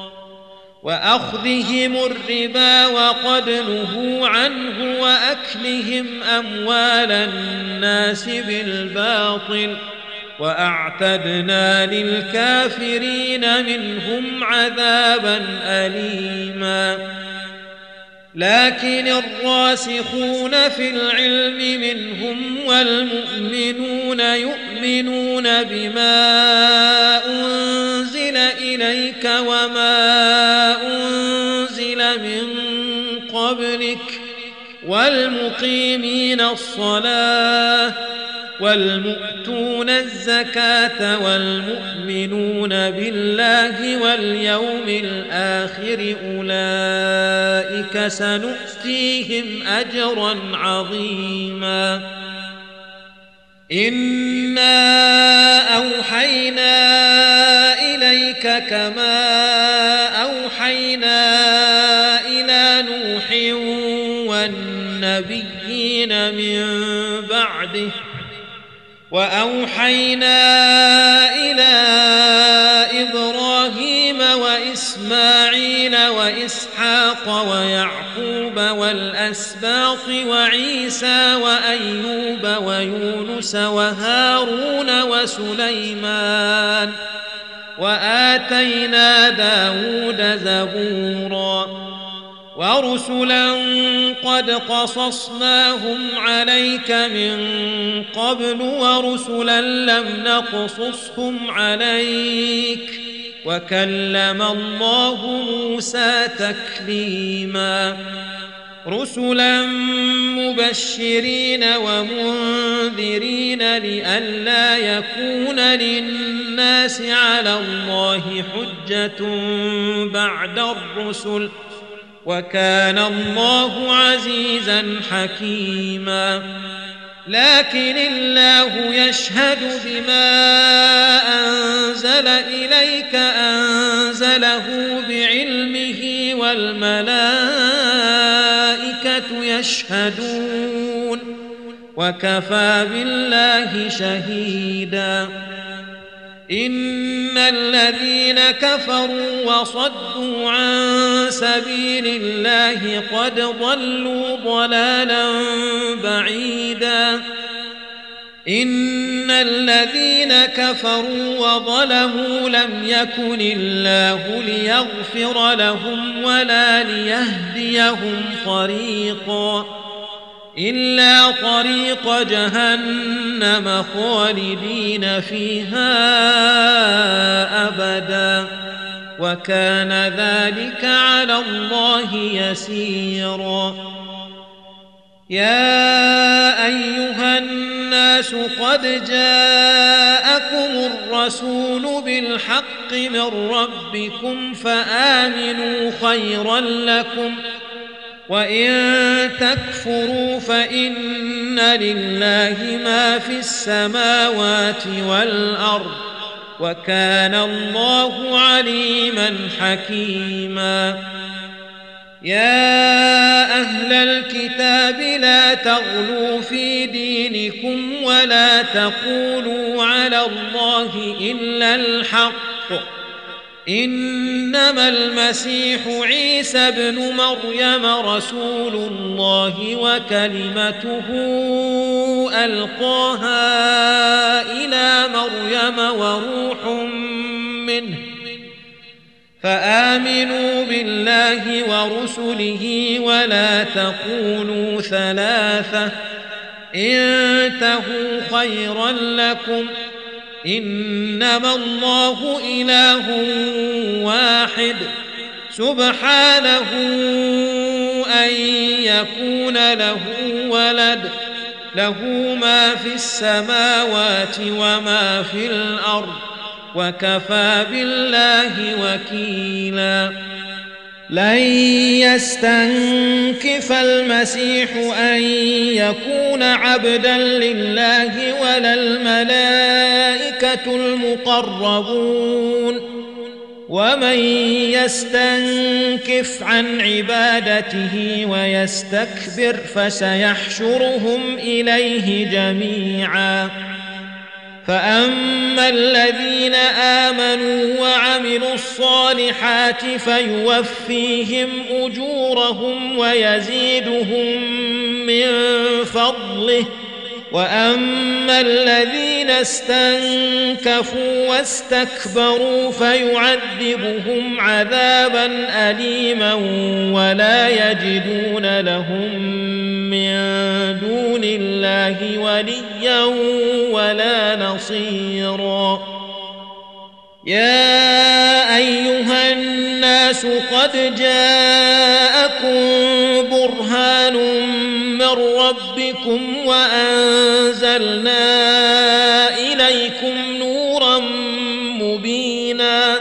وأخذهم الربا وقد نهوا عنه وأكلهم أموال الناس بالباطل وأعتدنا للكافرين منهم عذابا أليما لكن الراسخون في العلم منهم والمؤمنون يؤمنون بما أنزل إليك وما أنزل من قبلك والمقيمين الصلاة والمؤتون الزكاة والمؤمنون بالله واليوم الآخر أولئك سنؤتيهم أجرا عظيما إنا أوحينا إليك كما أوحينا إلى نوح والنبيين من بعده وأوحينا إلى إبراهيم وإسماعيل وإسحاق ويعقوب والأسباط وعيسى وأيوب ويونس وهارون وسليمان وآتينا داود زبورا ورسلا قد قصصناهم عليك من قبل ورسلا لم نقصصهم عليك وكلم الله موسى تكليما رسلا مبشرين ومنذرين لئلا يكون للناس على الله حجة بعد الرسل وكان الله عزيزا حكيما لكن الله يشهد بما أنزل إليك أنزله بعلمه والملائكة يشهدون وكفى بالله شهيدا إن الذين كفروا وصدوا عن سبيل الله قد ضلوا ضلالا بعيدا إن الذين كفروا وظلموا لم يكن الله ليغفر لهم ولا ليهديهم طريقا إلا طريق جهنم خالدين فيها أبدا وكان ذلك على الله يسيرا يا أيها الناس قد جاءكم الرسول بالحق من ربكم فآمنوا خيرا لكم وإن تكفروا فإن لله ما في السماوات والأرض وكان الله عليما حكيما يا أهل الكتاب لا تغلوا في دينكم ولا تقولوا على الله إلا الحق إنما المسيح عيسى ابن مريم رسول الله وكلمته ألقاها إلى مريم وروح منه فآمنوا بالله ورسله ولا تقولوا ثلاثة انتهوا خيرا لكم إنما الله إله واحد سبحانه أن يكون له ولد له ما في السماوات وما في الأرض وكفى بالله وكيلا لن يستنكف المسيح أن يكون عبدا لله ولا الملائكة المقربون ومن يستنكف عن عبادته ويستكبر فسيحشرهم إليه جميعا فأما الذين آمنوا وعملوا الصالحات فيوفيهم أجورهم ويزيدهم من فضله وأما الذين استنكفوا واستكبروا فيعذبهم عذابا أليما ولا يجدون لهم من دون الله وليا ولا نصيرا يا أيها الناس قد جاءكم برهان من ربكم وأنزلنا إليكم نورا مبينا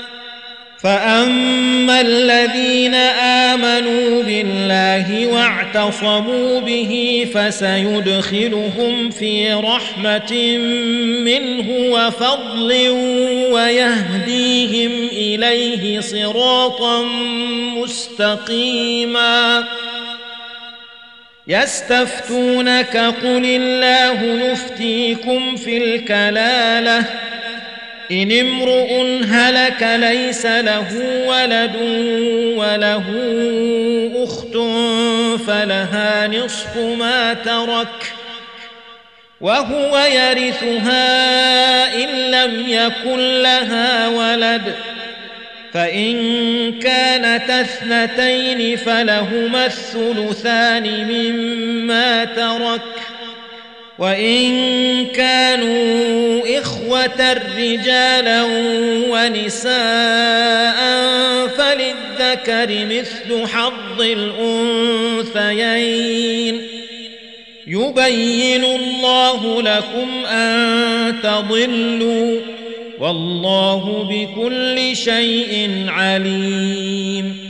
فأما الذين آمنوا بالله واعتصموا به فسيدخلهم في رحمة منه وفضل ويهديهم إليه صراطا مستقيما يستفتونك قل الله يفتيكم في الكلالة إن امرؤ هلك ليس له ولد وله أخت فلها نصف ما ترك وهو يرثها إن لم يكن لها ولد فإن كانت اثنتين فلهما الثلثان مما ترك وإن كانوا إخوة رجالا ونساء فللذكر مثل حظ الأنثيين يبين الله لكم أن تضلوا والله بكل شيء عليم